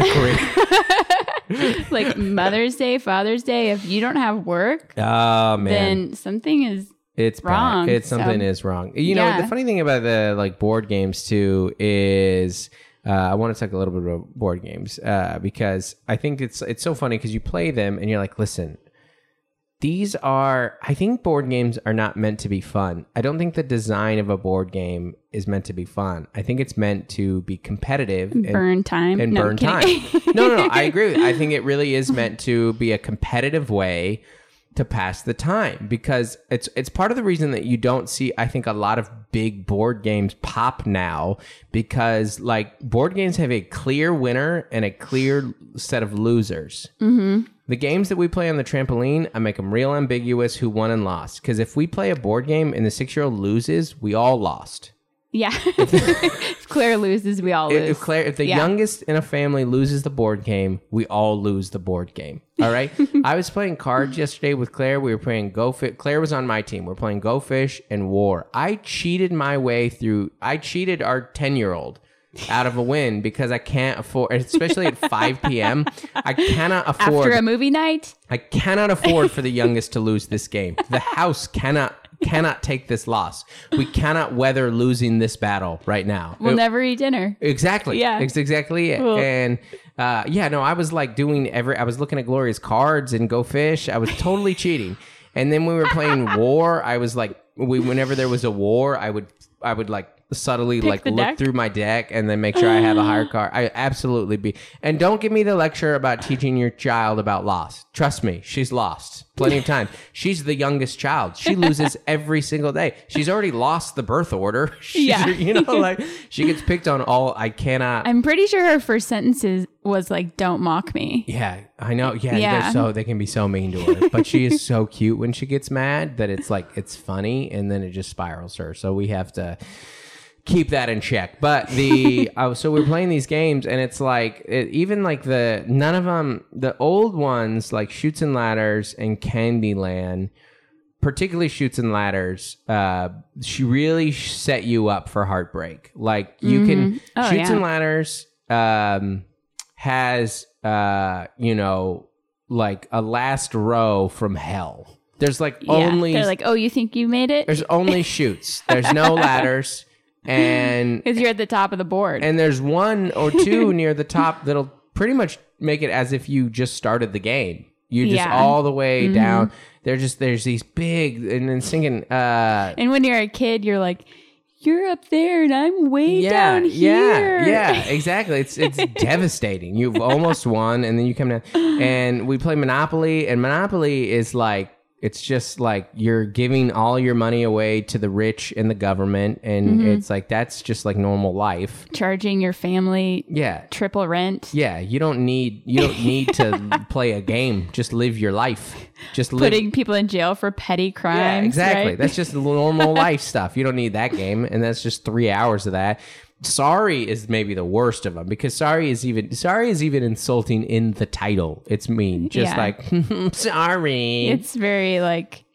D: career.
E: like Mother's Day, Father's Day. If you don't have work,
D: Oh man.
E: then something is
D: It's
E: wrong,
D: Bad. It's
E: so-
D: something is wrong. You know,
E: Yeah.
D: the funny thing about the like board games too is uh, I want to talk a little bit about board games uh, because I think it's it's so funny because you play them and you're like, listen, these are. I think board games are not meant to be fun. I don't think the design of a board game is meant to be fun. I think it's meant to be competitive and
E: burn time
D: and
E: No,
D: burn
E: I'm
D: time.
E: kidding.
D: No, no, no. I agree. with you. I think it really is meant to be a competitive way to pass the time because it's it's part of the reason that you don't see, I think, a lot of big board games pop now because like board games have a clear winner and a clear set of losers. Mm-hmm. The games that we play on the trampoline, I make them real ambiguous who won and lost because if we play a board game and the six-year-old loses, we all lost.
E: Yeah. if Claire loses, we all
D: If,
E: lose.
D: if Claire, if the
E: Yeah.
D: youngest in a family loses the board game, we all lose the board game. All right. I was playing cards yesterday with Claire. We were playing Go Fish. Claire was on my team. We are playing Go Fish and War. I cheated my way through. I cheated our ten-year-old out of a win because I can't afford, especially at five p.m. I cannot afford.
E: After a movie night,
D: I cannot afford for the youngest to lose this game. The house cannot cannot take this loss. We cannot weather losing this battle right now.
E: we'll
D: It-
E: never eat dinner.
D: Exactly.
E: Yeah.
D: It's exactly it.
E: Cool.
D: And uh, yeah, no, I was like doing every, I was looking at Gloria's cards and Go Fish. I was totally cheating. And then when we were playing War, I was like, we, whenever there was a war, I would, I would like subtly
E: Pick
D: like
E: the
D: look
E: deck?
D: through my deck and then make sure I have a higher card. I absolutely be. And don't give me the lecture about teaching your child about loss. Trust me, she's lost plenty of time. She's the youngest child. She loses every single day. She's already lost the birth order. She's,
E: Yeah.
D: you know, like she gets picked on all. I cannot.
E: I'm pretty sure her first sentences was like, "Don't mock me."
D: Yeah, I know. Yeah,
E: Yeah.
D: they're so they can be so mean to her, but she is so cute when she gets mad that it's like it's funny, and then it just spirals her. So we have to keep that in check. But the uh, so we're playing these games, and it's like it, even like the none of them, the old ones like Chutes and Ladders and Candyland, particularly Chutes and Ladders, uh, she really set you up for heartbreak. Like you can
E: Oh,
D: Chutes
E: yeah.
D: and Ladders um, has uh, you know like a last row from hell. There's like
E: Yeah.
D: only
E: They're like, "Oh, you think you made it?"
D: there's only chutes. There's no ladders, and
E: Because you're at the top of the board.
D: and there's one or two near the top that'll pretty much make it as if you just started the game. You're just
E: Yeah.
D: all the way down. They're just there's these big and then singing. Uh,
E: And when you're a kid, you're like, "You're up there, and I'm way
D: yeah,
E: down here."
D: yeah, yeah, exactly. It's it's devastating. You've almost won, and then you come down. And we play Monopoly, and Monopoly is like. It's just like you're giving all your money away to the rich and the government. And it's like, that's just like normal life.
E: Charging your family
D: Yeah.
E: triple rent.
D: Yeah. You don't need, you don't need to play a game. Just live your life. Just live.
E: Putting people in jail for petty crimes.
D: Yeah, exactly.
E: right?
D: That's just the normal life stuff. You don't need that game. And that's just three hours of that. Sorry is maybe the worst of them because sorry is even sorry is even insulting in the title. It's mean. Just
E: Yeah.
D: like sorry.
E: It's very like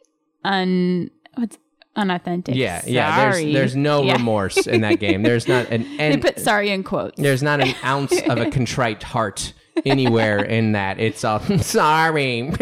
E: un what's unauthentic.
D: Yeah, yeah.
E: Sorry.
D: There's there's no
E: Yeah.
D: remorse in that game. There's not an
E: They
D: and
E: put sorry in quotes.
D: there's not an ounce of a contrite heart anywhere in that. It's all sorry.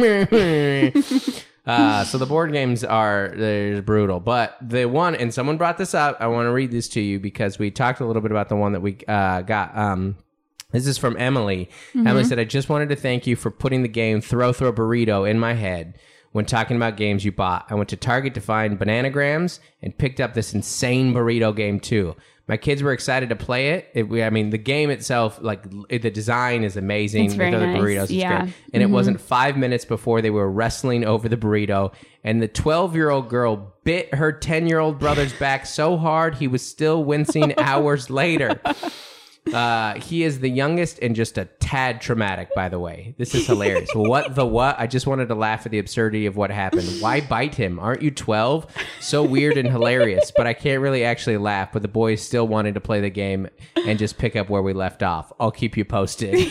D: uh, so the board games are they're brutal, but the one and someone brought this up. I want to read this to you because we talked a little bit about the one that we uh, got. Um, this is from Emily.
E: Mm-hmm.
D: Emily said, "I just wanted to thank you for putting the game Throw Throw Burrito in my head." When talking about games you bought, I went to Target to find Bananagrams and picked up this insane burrito game too. My kids were excited to play it. it we, I mean, the game itself, like it, the design is amazing.
E: It's very
D: With the
E: nice.
D: burritos, it's
E: Yeah.
D: great. And it wasn't five minutes before they were wrestling over the burrito. And the twelve-year-old girl bit her ten-year-old brother's back so hard he was still wincing hours later. Uh, he is the youngest and just a tad traumatic, by the way. This is hilarious. What the what? I just wanted to laugh at the absurdity of what happened. Why bite him? Aren't you twelve? So weird and hilarious, but I can't really actually laugh. But the boys still wanted to play the game and just pick up where we left off. I'll keep you posted.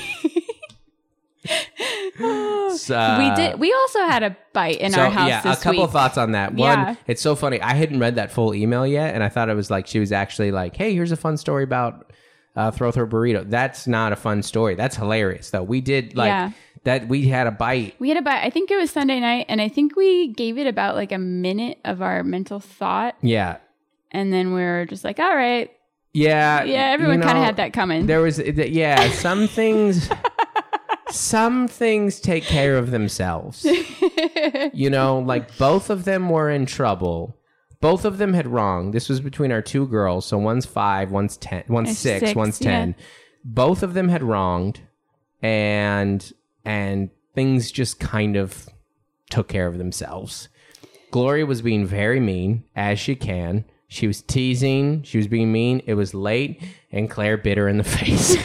D: So, uh,
E: we did. We also had a bite in
D: so,
E: our house
D: yeah,
E: this
D: a couple
E: week.
D: of thoughts on that. One,
E: Yeah.
D: it's so funny. I hadn't read that full email yet, and I thought it was like she was actually like, "Hey, here's a fun story about uh, throw throw burrito." That's not a fun story. That's hilarious, though. We did like
E: Yeah.
D: that. We had a bite.
E: We had a bite. I think it was Sunday night, and I think we gave it about like a minute of our mental thought,
D: Yeah,
E: and then we were just like, "All right,
D: yeah,
E: yeah." Everyone
D: you
E: kind of
D: know,
E: had that coming.
D: There was, yeah, some things. Some things take care of themselves. You know, like both of them were in trouble. Both of them had wrong. This was between our two girls. So one's five, one's ten, one's
E: There's
D: six,
E: six,
D: one's
E: yeah.
D: ten. Both of them had wronged, and and things just kind of took care of themselves. Gloria was being very mean, as she can. She was teasing. She was being mean. It was late, and Claire bit her in the face.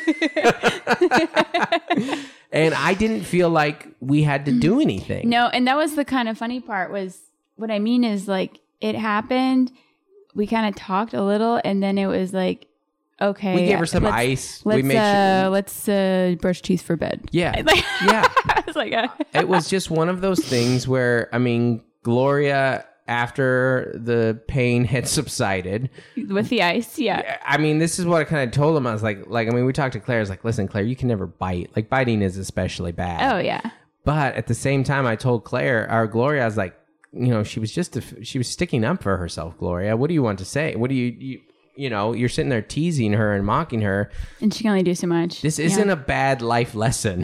D: And I didn't feel like we had to do anything.
E: No, and that was the kind of funny part. Was what I mean is like it happened. We kind of talked a little, and then it was like, okay,
D: We gave her some
E: let's-
D: ice.
E: Let's
D: we made
E: uh,
D: sure.
E: let's uh, brush teeth for bed.
D: Yeah,
E: Like-
D: yeah.
E: I was like, uh,
D: It was just one of those things where, I mean, Gloria, after the pain had subsided,
E: with the ice, yeah.
D: I mean, this is what I kind of told him. I was like, like, I mean, we talked to Claire. I was like, listen, Claire, you can never bite. Like, biting is especially bad.
E: Oh yeah.
D: But at the same time, I told Claire, our Gloria, I was like, you know, she was just, a, she was sticking up for herself, Gloria. What do you want to say? What do you, you, you know, you're sitting there teasing her and mocking her.
E: And she can only do so much.
D: This
E: Yeah.
D: isn't a bad life lesson.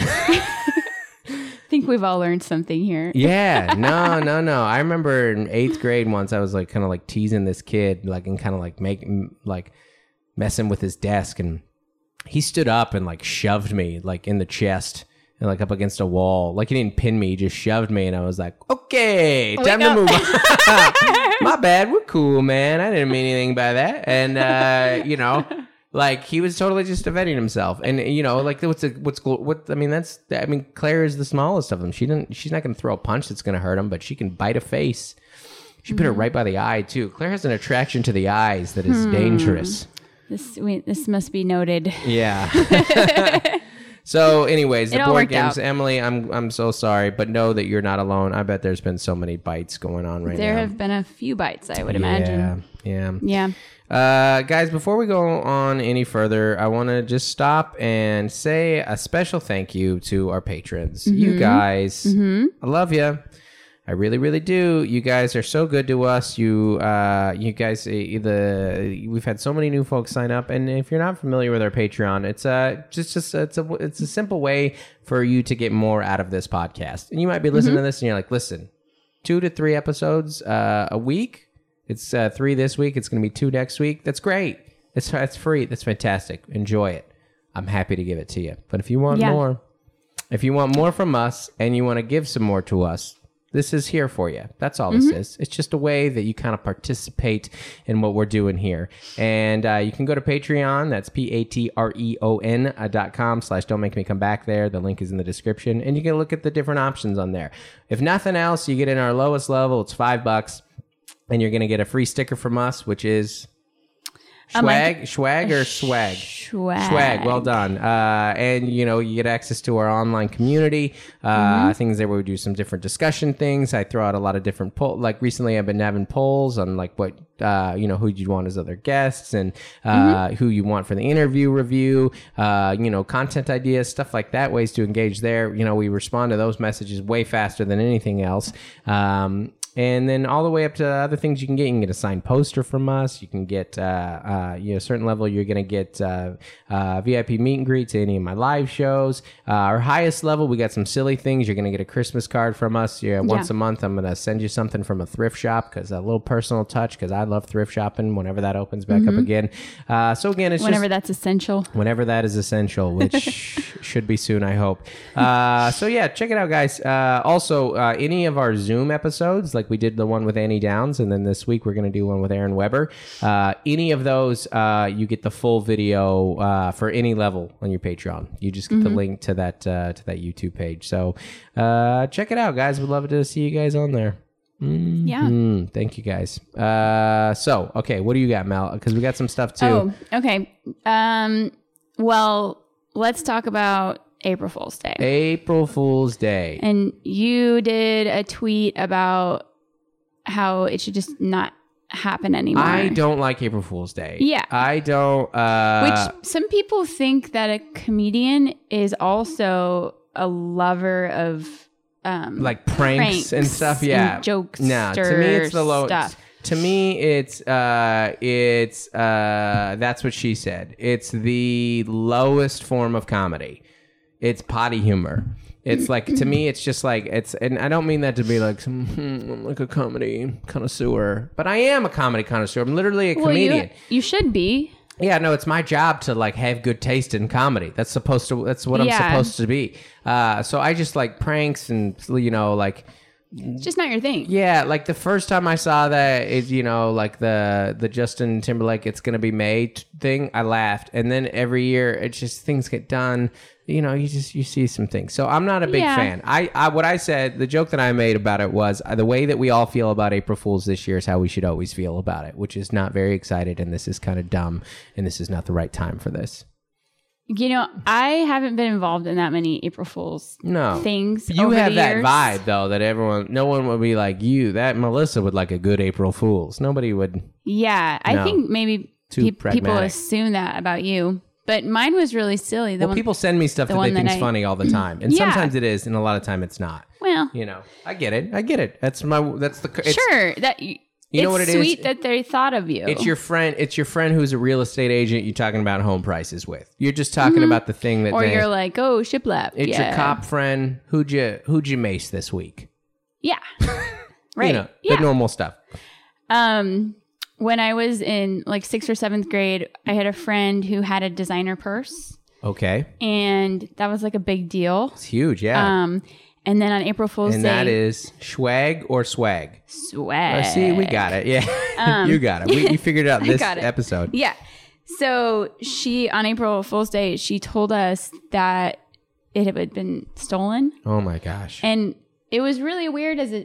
E: I think we've all learned something here.
D: Yeah, no, no, no. I remember in eighth grade once I was like kind of like teasing this kid, like and kind of like making like messing with his desk, and he stood up and like shoved me like in the chest and like up against a wall. Like he didn't pin me, he just shoved me, and I was like, okay, time to
E: up.
D: move on. My bad, we're cool, man. I didn't mean anything by that, and uh, you know. Like he was totally just defending himself, and you know, like what's a, what's what I mean. That's I mean, Claire is the smallest of them. She didn't. She's not going to throw a punch that's going to hurt him, but she can bite a face. She put her right by the eye too. Claire has an attraction to the eyes that is dangerous.
E: This we, this must be noted.
D: Yeah. So, anyways, the
E: It all
D: board
E: worked
D: games,
E: out.
D: Emily. I'm I'm so sorry, but know that you're not alone. I bet there's been so many bites going on right
E: There
D: now.
E: have been a few bites, I would imagine.
D: Yeah. Yeah.
E: Yeah.
D: Uh, guys, before we go on any further, I want to just stop and say a special thank you to our patrons.
E: Mm-hmm.
D: You guys, I love you. I really, really do. You guys are so good to us. You, uh, you guys, uh, the we've had so many new folks sign up, and if you're not familiar with our Patreon, it's uh just just it's a it's a simple way for you to get more out of this podcast. And you might be listening
E: Mm-hmm.
D: to this, and you're like, listen, two to three episodes uh, a week. It's uh, three this week. It's going to be two next week. That's great. It's that's free. That's fantastic. Enjoy it. I'm happy to give it to you. But if you want
E: Yeah.
D: more, if you want more from us and you want to give some more to us, this is here for you. That's all this is. It's just a way that you kind of participate in what we're doing here. And uh, you can go to Patreon. That's P-A-T-R-E-O-N uh, dot com slash don't make me come back there. The link is in the description. And you can look at the different options on there. If nothing else, you get in our lowest level. It's five bucks. And you're going to get a free sticker from us, which is
E: Oh my
D: swag,
E: g-
D: swag or swag?
E: Swag.
D: Swag. Well done. Uh, and, you know, you get access to our online community, uh,
E: Mm-hmm.
D: things there where we do some different discussion things. I throw out a lot of different poll. Like recently I've been having polls on like what, uh, you know, who you want as other guests and uh,
E: Mm-hmm.
D: who you want for the interview review, uh, you know, content ideas, stuff like that, ways to engage there. You know, we respond to those messages way faster than anything else. Um, And then all the way up to other things you can get. You can get a signed poster from us. You can get, uh, uh, you know, a certain level, you're going to get uh, uh, V I P meet and greet to any of my live shows. Uh, our highest level, we got some silly things. You're going to get a Christmas card from us. Yeah, once
E: Yeah.
D: a month, I'm going to send you something from a thrift shop because a little personal touch because I love thrift shopping whenever that opens back up again. Uh, so again, it's
E: Whenever
D: just...
E: that's essential.
D: Whenever that is essential, which should be soon, I hope. Uh, so yeah, check it out, guys. Uh, also, uh, any of our Zoom episodes, like Like we did the one with Annie Downs, and then this week we're going to do one with Aaron Weber. Uh, any of those, uh, you get the full video uh, for any level on your Patreon. You just get mm-hmm. the link to that uh, to that YouTube page. So uh, check it out, guys. We'd love to see you guys on there. Mm-hmm.
E: Yeah.
D: Thank you, guys. Uh, so, okay, what do you got, Mel? Because we got some stuff too.
E: Oh, okay. Um, well, let's talk about April Fool's Day.
D: April Fool's Day.
E: And you did a tweet about how it should just not happen anymore.
D: I don't like April Fool's Day.
E: Yeah.
D: I don't. Uh,
E: Which some people think that a comedian is also a lover of um,
D: like pranks, pranks and stuff. Yeah.
E: And jokes.
D: No, to me it's the low
E: stuff.
D: To me, it's uh, it's uh, that's what she said. It's the lowest form of comedy. It's potty humor. It's like, to me, it's just like, it's, and I don't mean that to be like, some, hmm, I'm like a comedy connoisseur, but I am a comedy connoisseur. I'm literally a
E: well,
D: comedian.
E: You, you should be.
D: Yeah, no, it's my job to like have good taste in comedy. That's supposed to, that's what
E: yeah.
D: I'm supposed to be. Uh, so I just like pranks and, you know, like,
E: it's just not your thing.
D: Yeah, like the first time I saw that, it, you know, like the the Justin Timberlake "It's Gonna Be Made" thing, I laughed. And then every year, it's just things get done. You know, you just you see some things. So I'm not a big
E: yeah.
D: fan. I, I what I said, the joke that I made about it was uh, the way that we all feel about April Fools this year is how we should always feel about it, which is not very excited, and this is kind of dumb, and this is not the right time for this.
E: You know, I haven't been involved in that many April Fool's
D: no.
E: things.
D: You
E: over
D: have
E: the
D: that
E: years.
D: vibe, though, that everyone, no one would be like you. That Melissa would like a good April Fool's. Nobody would.
E: Yeah, I
D: no.
E: think maybe pe- people assume that about you. But mine was really silly. The
D: well,
E: one,
D: people send me stuff that they think is funny all the time, and
E: yeah.
D: sometimes it is, and a lot of time it's not.
E: Well,
D: you know, I get it. I get it. That's my. That's the. It's,
E: sure. That.
D: You know
E: it's
D: what it
E: sweet
D: is?
E: that they thought of you.
D: It's your friend. It's your friend who's a real estate agent. You're talking about home prices with. You're just talking mm-hmm. about the thing that.
E: Or
D: they,
E: you're like, oh, shiplap.
D: It's
E: yeah.
D: your cop friend. Who'd you Who'd you mace this week?
E: Yeah, right.
D: You know,
E: yeah.
D: the normal stuff.
E: Um, when I was in like sixth or seventh grade, I had a friend who had a designer purse.
D: Okay.
E: And that was like a big deal.
D: It's huge. Yeah.
E: Um. And then on April Fool's
D: and
E: Day...
D: And that is swag or swag?
E: Swag.
D: Oh, see, we got it. Yeah. Um, you got it. We, you figured it out this episode.
E: Yeah. So she, on April Fool's Day, she told us that it had been stolen.
D: Oh my gosh.
E: And it was really weird as a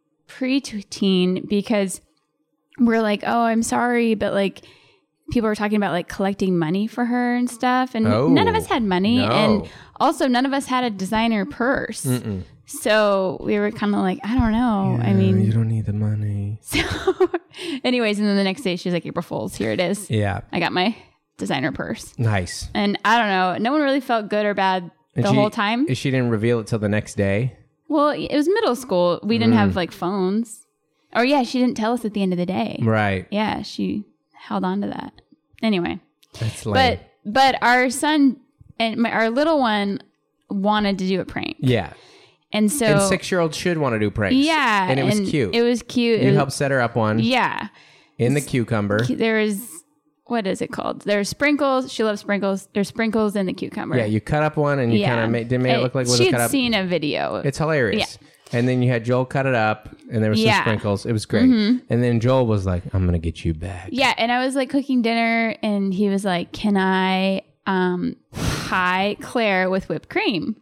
E: pre-teen because we're like, oh, I'm sorry, but like... people were talking about like collecting money for her and stuff. And
D: oh,
E: none of us had money.
D: No.
E: And also none of us had a designer purse. Mm-mm. So we were kind of like, I don't know.
D: Yeah,
E: I mean,
D: you don't need the money.
E: So anyways, and then the next day she's like, April Fool's, here it is.
D: Yeah.
E: I got my designer purse.
D: Nice.
E: And I don't know. No one really felt good or bad
D: and
E: the
D: she,
E: whole time.
D: She didn't reveal it till the next day?
E: Well, it was middle school. We didn't mm. have like phones. Or yeah, she didn't tell us at the end of the day.
D: Right.
E: Yeah, she held on to that. Anyway,
D: that's lame.
E: but but our son and my, our little one wanted to do a prank.
D: Yeah,
E: and so
D: and six year olds should want to do pranks.
E: Yeah,
D: and it was
E: and
D: cute.
E: It was cute.
D: You
E: it
D: helped set her up one.
E: Yeah,
D: in the cucumber.
E: There is what is it called? There's sprinkles. She loves sprinkles. There's sprinkles in the cucumber.
D: Yeah, you cut up one and you yeah. kind of made, didn't make it, it look like it was cut up.
E: She'd seen a video.
D: It's hilarious. Yeah. And then you had Joel cut it up, and there was some
E: yeah.
D: sprinkles. It was great. Mm-hmm. And then Joel was like, I'm going to get you back.
E: Yeah, and I was like cooking dinner, and he was like, can I um, pie Claire with whipped cream?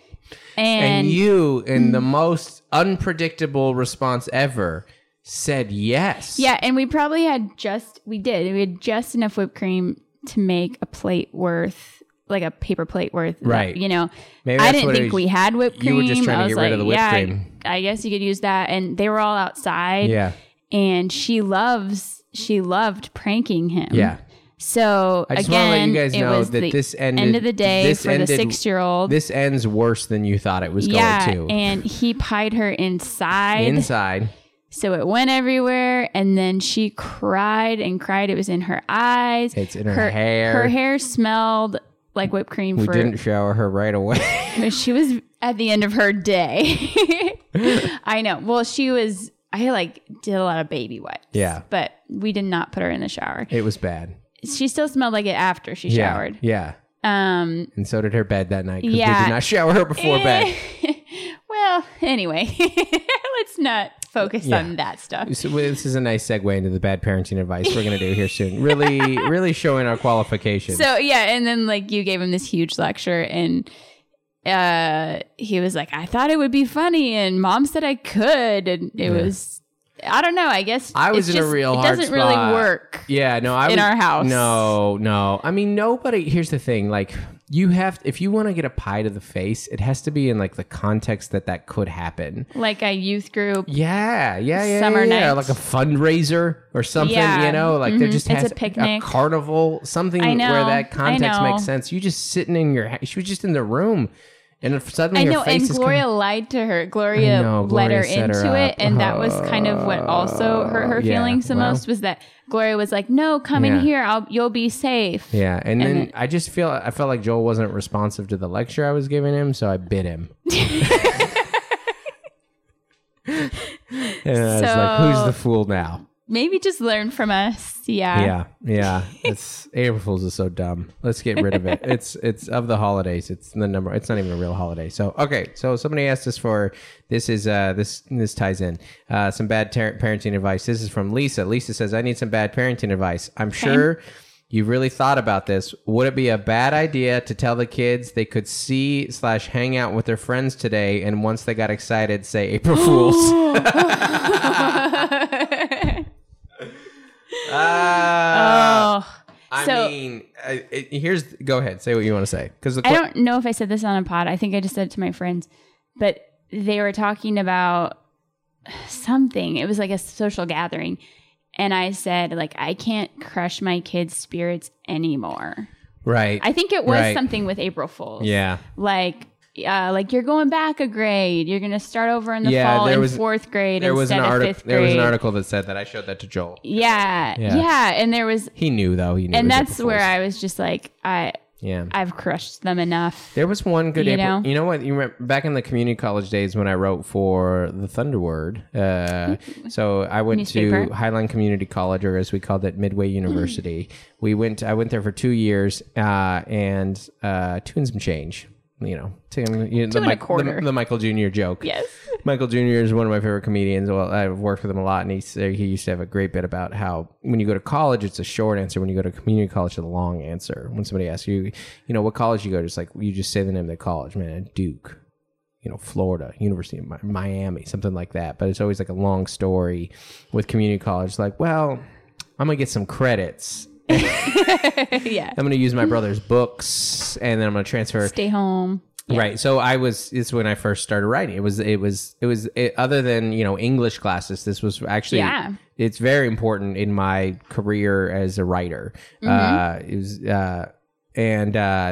E: And,
D: and you, in the most unpredictable response ever, said yes.
E: Yeah, and we probably had just, we did. We had just enough whipped cream to make a plate worth like a paper plate worth,
D: right?
E: You know,
D: Maybe
E: I didn't think we had whipped cream.
D: You were just trying
E: I
D: to
E: was
D: get rid
E: like,
D: of the whipped
E: yeah,
D: cream.
E: I, I guess you could use that. And they were all outside.
D: Yeah.
E: And she loves, she loved pranking him.
D: Yeah.
E: So
D: I just
E: again,
D: want to let you guys
E: it
D: know
E: was
D: that
E: the
D: this ended,
E: end of the day
D: this
E: for
D: ended,
E: the six-year-old.
D: This ends worse than you thought it was
E: yeah,
D: going to.
E: And he pied her inside.
D: Inside.
E: So it went everywhere, and then she cried and cried. It was in her eyes.
D: It's in her,
E: her
D: hair.
E: Her hair smelled like whipped cream.
D: We
E: for,
D: didn't shower her right away.
E: She was at the end of her day. I know. Well, she was, I like did a lot of baby wipes.
D: Yeah.
E: But we did not put her in the shower.
D: It was bad.
E: She still smelled like it after she
D: yeah,
E: showered.
D: Yeah.
E: Um,
D: and so did her bed that night because
E: yeah.
D: we did not shower her before bed.
E: Well, anyway, let's not focus
D: Yeah.
E: on that stuff.
D: So this is a nice segue into the bad parenting advice we're going to do here soon. Really, really showing our qualifications.
E: So yeah, and then like you gave him this huge lecture, and uh, he was like, "I thought it would be funny," and Mom said I could, and it
D: Yeah.
E: was. I don't know. I guess
D: I was
E: it's
D: in
E: just,
D: a real
E: it
D: hard
E: doesn't
D: spot.
E: really work.
D: Yeah, no, I
E: in
D: was,
E: our house.
D: No, no. I mean, nobody. Here's the thing: like, you have, if you want to get a pie to the face, it has to be in like the context that that could happen.
E: Like a youth group.
D: Yeah, yeah, yeah,
E: Summer
D: yeah, yeah.
E: night.
D: like a fundraiser or something.
E: Yeah.
D: You know, like there
E: Mhm.
D: just
E: It's
D: has
E: a picnic.
D: carnival, something
E: I know,
D: where that
E: I
D: context
E: know.
D: makes sense. You just sitting in your, ha- she was just in the room, and if suddenly
E: I
D: her
E: know,
D: face
E: and
D: is
E: Gloria
D: coming-
E: lied to her. Gloria
D: I know,
E: let
D: Gloria
E: her
D: set her
E: into it,
D: up.
E: and that was kind of what also hurt her
D: Yeah,
E: feelings the
D: well.
E: most was that Gloria was like, "No, come
D: Yeah.
E: in here. I'll you'll be safe."
D: Yeah, and,
E: And
D: then
E: then-
D: I just feel I felt like Joel wasn't responsive to the lecture I was giving him, so I bit him. And I was like, "Who's the fool now?"
E: Maybe just learn from us. Yeah.
D: Yeah, yeah. It's April Fools is so dumb. Let's get rid of it. It's it's of the holidays. It's the number. It's not even a real holiday. So okay. So somebody asked us for this is uh this this ties in uh some bad ter- parenting advice. This is from Lisa. Lisa says, "I need some bad parenting advice. I'm sure you've really thought about this. Would it be a bad idea to tell the kids they could see slash hang out with their friends today, and once they got excited, say April Fools?" Uh,
E: Oh.
D: I
E: So-
D: mean, uh, it, here's go ahead, say what you want to say because
E: I don't know if I said this on a pod. I think I just said it to my friends, but they were talking about something. It was like a social gathering. And I said, like, I can't crush my kids' spirits anymore.
D: right.
E: I think it was
D: Right.
E: something with April Fools.
D: yeah,
E: Like, uh, like you're going back a grade. You're going to start over in the
D: Yeah,
E: fall
D: there
E: in
D: was-
E: fourth grade
D: there was an
E: instead of
D: article.
E: fifth
D: There was
E: grade.
D: an article that said that. I showed that to Joel.
E: Yeah,
D: Yeah.
E: yeah, and there was,
D: He knew though. He knew.
E: and
D: it was
E: that's
D: April
E: where
D: Fools.
E: I was just like, I,
D: Yeah.
E: I've crushed them enough.
D: There was one good
E: You
D: April.
E: know?
D: You know what? You remember back in the community college days when I wrote for the Thunderword. Uh, so I went
E: Newspaper.
D: to Highline Community College, or as we called it, Midway University. we went. I went there for two years, uh, and uh, two and some change. You know, to, you know the,
E: Two and a
D: Mike-
E: quarter.
D: the, the Michael Junior joke.
E: Yes.
D: Michael Junior is one of my favorite comedians. Well, I've worked with him a lot, and he said- he used to have a great bit about how when you go to college, it's a short answer. When you go to community college, it's a long answer. When somebody asks you, you know, what college you go to, it's like you just say the name of the college, man, Duke, you know, Florida, University of Mi- Miami, something like that. But it's always like a long story with community college. Like, well, I'm gonna get some credits.
E: Yeah.
D: I'm gonna use my brother's books, and then I'm gonna transfer.
E: Stay home. Yeah.
D: Right. So I was, it's when I first started writing. It was, it was, it was, it, other than, you know, English classes, this was actually,
E: Yeah.
D: it's very important in my career as a writer. Uh, it was, uh, and, uh,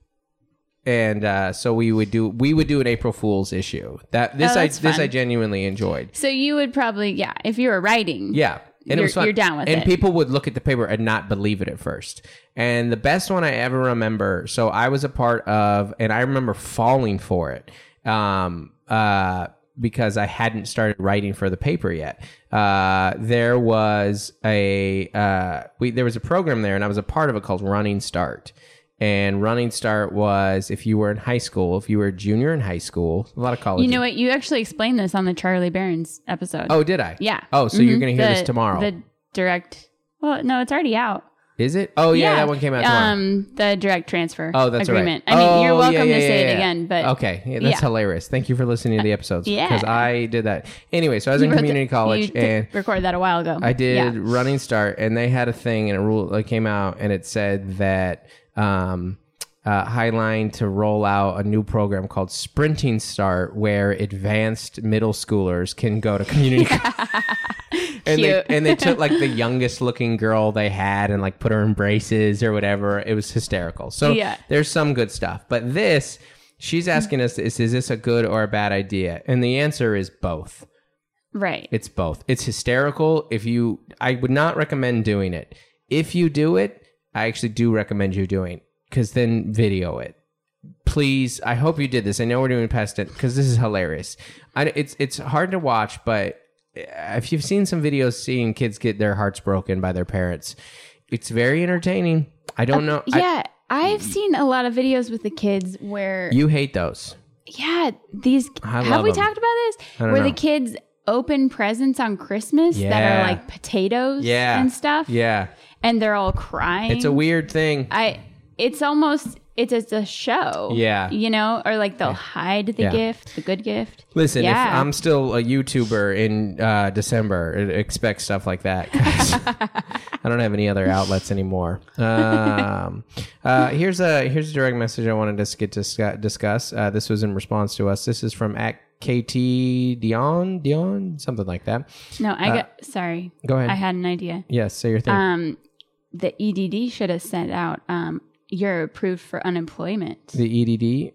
D: and, uh, so we would do, we would do an April Fool's issue that this,
E: Oh,
D: I,
E: that's
D: this
E: fun.
D: I genuinely enjoyed.
E: So you would probably, yeah, if you were writing.
D: Yeah. And it
E: You're-
D: was fun.
E: you're down with
D: and
E: it.
D: people would look at the paper and not believe it at first. And the best one I ever remember, so I was a part of, and I remember falling for it um, uh, because I hadn't started writing for the paper yet. Uh, there was a uh, we there was a program there, and I was a part of it called Running Start. And Running Start was if you were in high school, if you were a junior in high school, a lot of colleges.
E: You know what? You actually explained this on the Charlie Barron's episode.
D: Oh, did I?
E: Yeah.
D: Oh, so you're
E: Mhm.
D: going to hear
E: The-
D: this tomorrow.
E: The direct, well, no, it's already out.
D: Is it? Oh, yeah, that one came out tomorrow.
E: Um, the direct transfer
D: Oh, that's
E: agreement.
D: right.
E: I mean, you're
D: Oh,
E: welcome
D: yeah,
E: to
D: yeah,
E: say
D: yeah,
E: it
D: yeah.
E: again, but
D: Okay, yeah, that's
E: yeah.
D: hilarious. Thank you for listening to the episodes
E: Yeah.
D: because I did that. Anyway, so I was
E: You
D: in
E: wrote
D: community
E: the-
D: college
E: you did
D: and
E: recorded that a while ago.
D: I did
E: Yeah.
D: Running Start, and they had a thing and a rule that came out, and it said that um, uh, Highline to roll out a new program called Sprinting Start, where advanced middle schoolers can go to community college. And they,
E: Cute.
D: and they took like the youngest looking girl they had and like put her in braces or whatever. It was hysterical. So
E: Yeah.
D: there's some good stuff. But this, she's asking us, is, is this a good or a bad idea? And the answer is both.
E: Right.
D: It's both. It's hysterical. If you, I would not recommend doing it. If you do it, I actually do recommend you doing, because then video it. Please, I hope you did this. I know we're doing past it because this is hilarious. I, it's it's hard to watch, but if you've seen some videos seeing kids get their hearts broken by their parents, it's very entertaining. I don't know. I-
E: Yeah. I've seen a lot of videos with the kids where,
D: you hate those.
E: yeah, these,
D: I
E: have
D: love
E: we
D: them.
E: talked about this?
D: I don't
E: Where
D: know.
E: the kids open presents on Christmas that
D: Yeah.
E: are like potatoes
D: Yeah.
E: and stuff.
D: Yeah.
E: And they're all crying.
D: It's a weird thing.
E: I it's almost it's it's a show.
D: Yeah.
E: You know, or like they'll hide the
D: Yeah.
E: gift, the good gift.
D: Listen,
E: yeah.
D: if I'm still a YouTuber in uh, December, expect stuff like that. 'Cause I don't have any other outlets anymore. Um, uh, here's a here's a direct message I wanted to get to discuss. Uh, this was in response to us. This is from at K T Dion Dion something like that.
E: No, I got sorry.
D: Go ahead.
E: I had an idea.
D: Yes, say your thing.
E: Um the E D D should have sent out um you're approved for unemployment.
D: The E D D.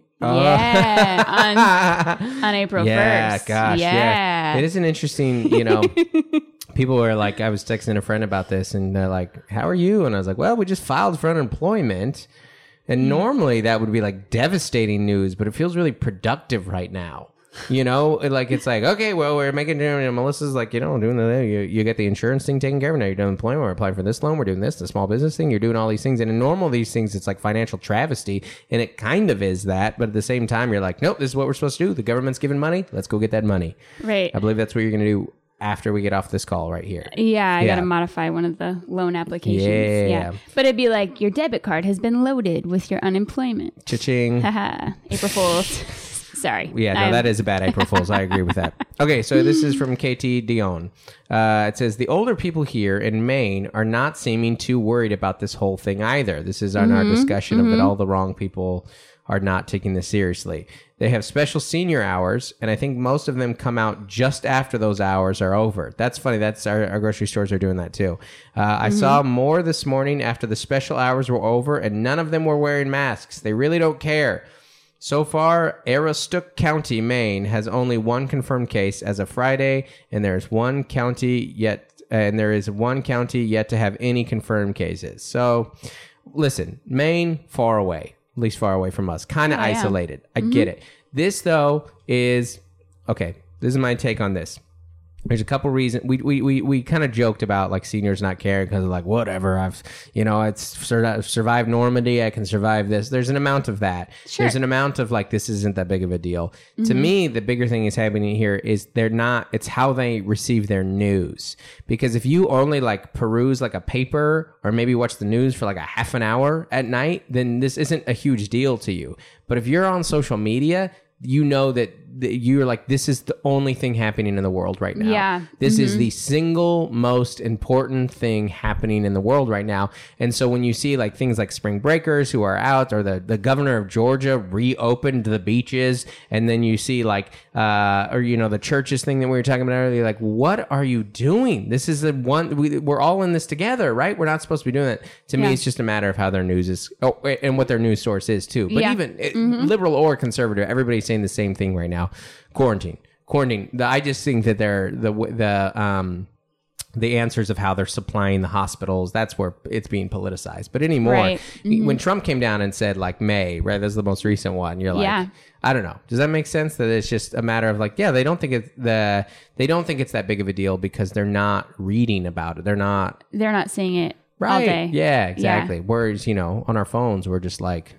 E: Yeah, on, on April
D: Yeah,
E: first.
D: gosh, yeah.
E: yeah.
D: It is an interesting, you know, people were like, I was texting a friend about this and they're like, how are you? And I was like, well, we just filed for unemployment. And normally that would be like devastating news, but it feels really productive right now. You know, like it's like, okay, well, we're making, you know, Melissa's like, you know, doing the, you, you get the insurance thing taken care of. Now you're doing employment. We're applying for this loan. We're doing this, the small business thing. You're doing all these things. And in normal, these things, it's like financial travesty. And it kind of is that. But at the same time, you're like, nope, this is what we're supposed to do. The government's giving money. Let's go get that money.
E: Right.
D: I believe that's what you're going to do after we get off this call right here.
E: Yeah, I
D: Yeah.
E: got to modify one of the loan applications.
D: Yeah.
E: But it'd be like, your debit card has been loaded with your unemployment.
D: Cha-ching.
E: Haha. April Fools. Sorry.
D: Yeah, no,
E: I'm-
D: that is a bad April Fool's. I agree with that. Okay, so this is from K T Dion. Uh, it says, the older people here in Maine are not seeming too worried about this whole thing either. This is on
E: Mm-hmm,
D: our discussion of that all the wrong people are not taking this seriously. They have special senior hours, and I think most of them come out just after those hours are over. That's funny. That's our, our grocery stores are doing that too. Uh, I saw more this morning after the special hours were over, and none of them were wearing masks. They really don't care. So far, Aroostook County, Maine, has only one confirmed case as of Friday, and there's one county yet, and there is one county yet to have any confirmed cases. So, listen, Maine, far away, at least far away from us, kind of
E: Oh, yeah.
D: isolated. I get it. This though is okay. This is my take on this. There's a couple reasons we we we, we kind of joked about like seniors not caring because of like whatever I've you know it's sur- survived Normandy, I can survive this. There's an amount of that.
E: Sure.
D: There's an amount of like this isn't that big of a deal. To me, the bigger thing is happening here is they're not. It's how they receive their news. Because if you only like peruse like a paper or maybe watch the news for like a half an hour at night, then this isn't a huge deal to you. But if you're on social media, you know that that you're like, this is the only thing happening in the world right now.
E: Yeah.
D: This is the single most important thing happening in the world right now. And so when you see like things like spring breakers who are out, or the, the governor of Georgia reopened the beaches, and then you see like, uh, or, you know, the churches thing that we were talking about earlier, like, what are you doing? This is the one, we, we're all in this together, right? We're not supposed to be doing that. To me,
E: Yeah.
D: it's just a matter of how their news is, oh, and what their news source is too. But
E: Yeah.
D: even it, liberal or conservative, everybody's saying the same thing right now. Quarantine, quarantine. The, I just think that they're the the um the answers of how they're supplying the hospitals. That's where it's being politicized. But anymore,
E: Right.
D: when Trump came down and said like May, right? That's the most recent one. You're like,
E: Yeah.
D: I don't know. Does that make sense? That it's just a matter of like, yeah, they don't think it's the they don't think it's that big of a deal because they're not reading about it. They're not
E: They're not seeing it all
D: right.
E: day.
D: Yeah, exactly. Whereas you know, on our phones, we're just like,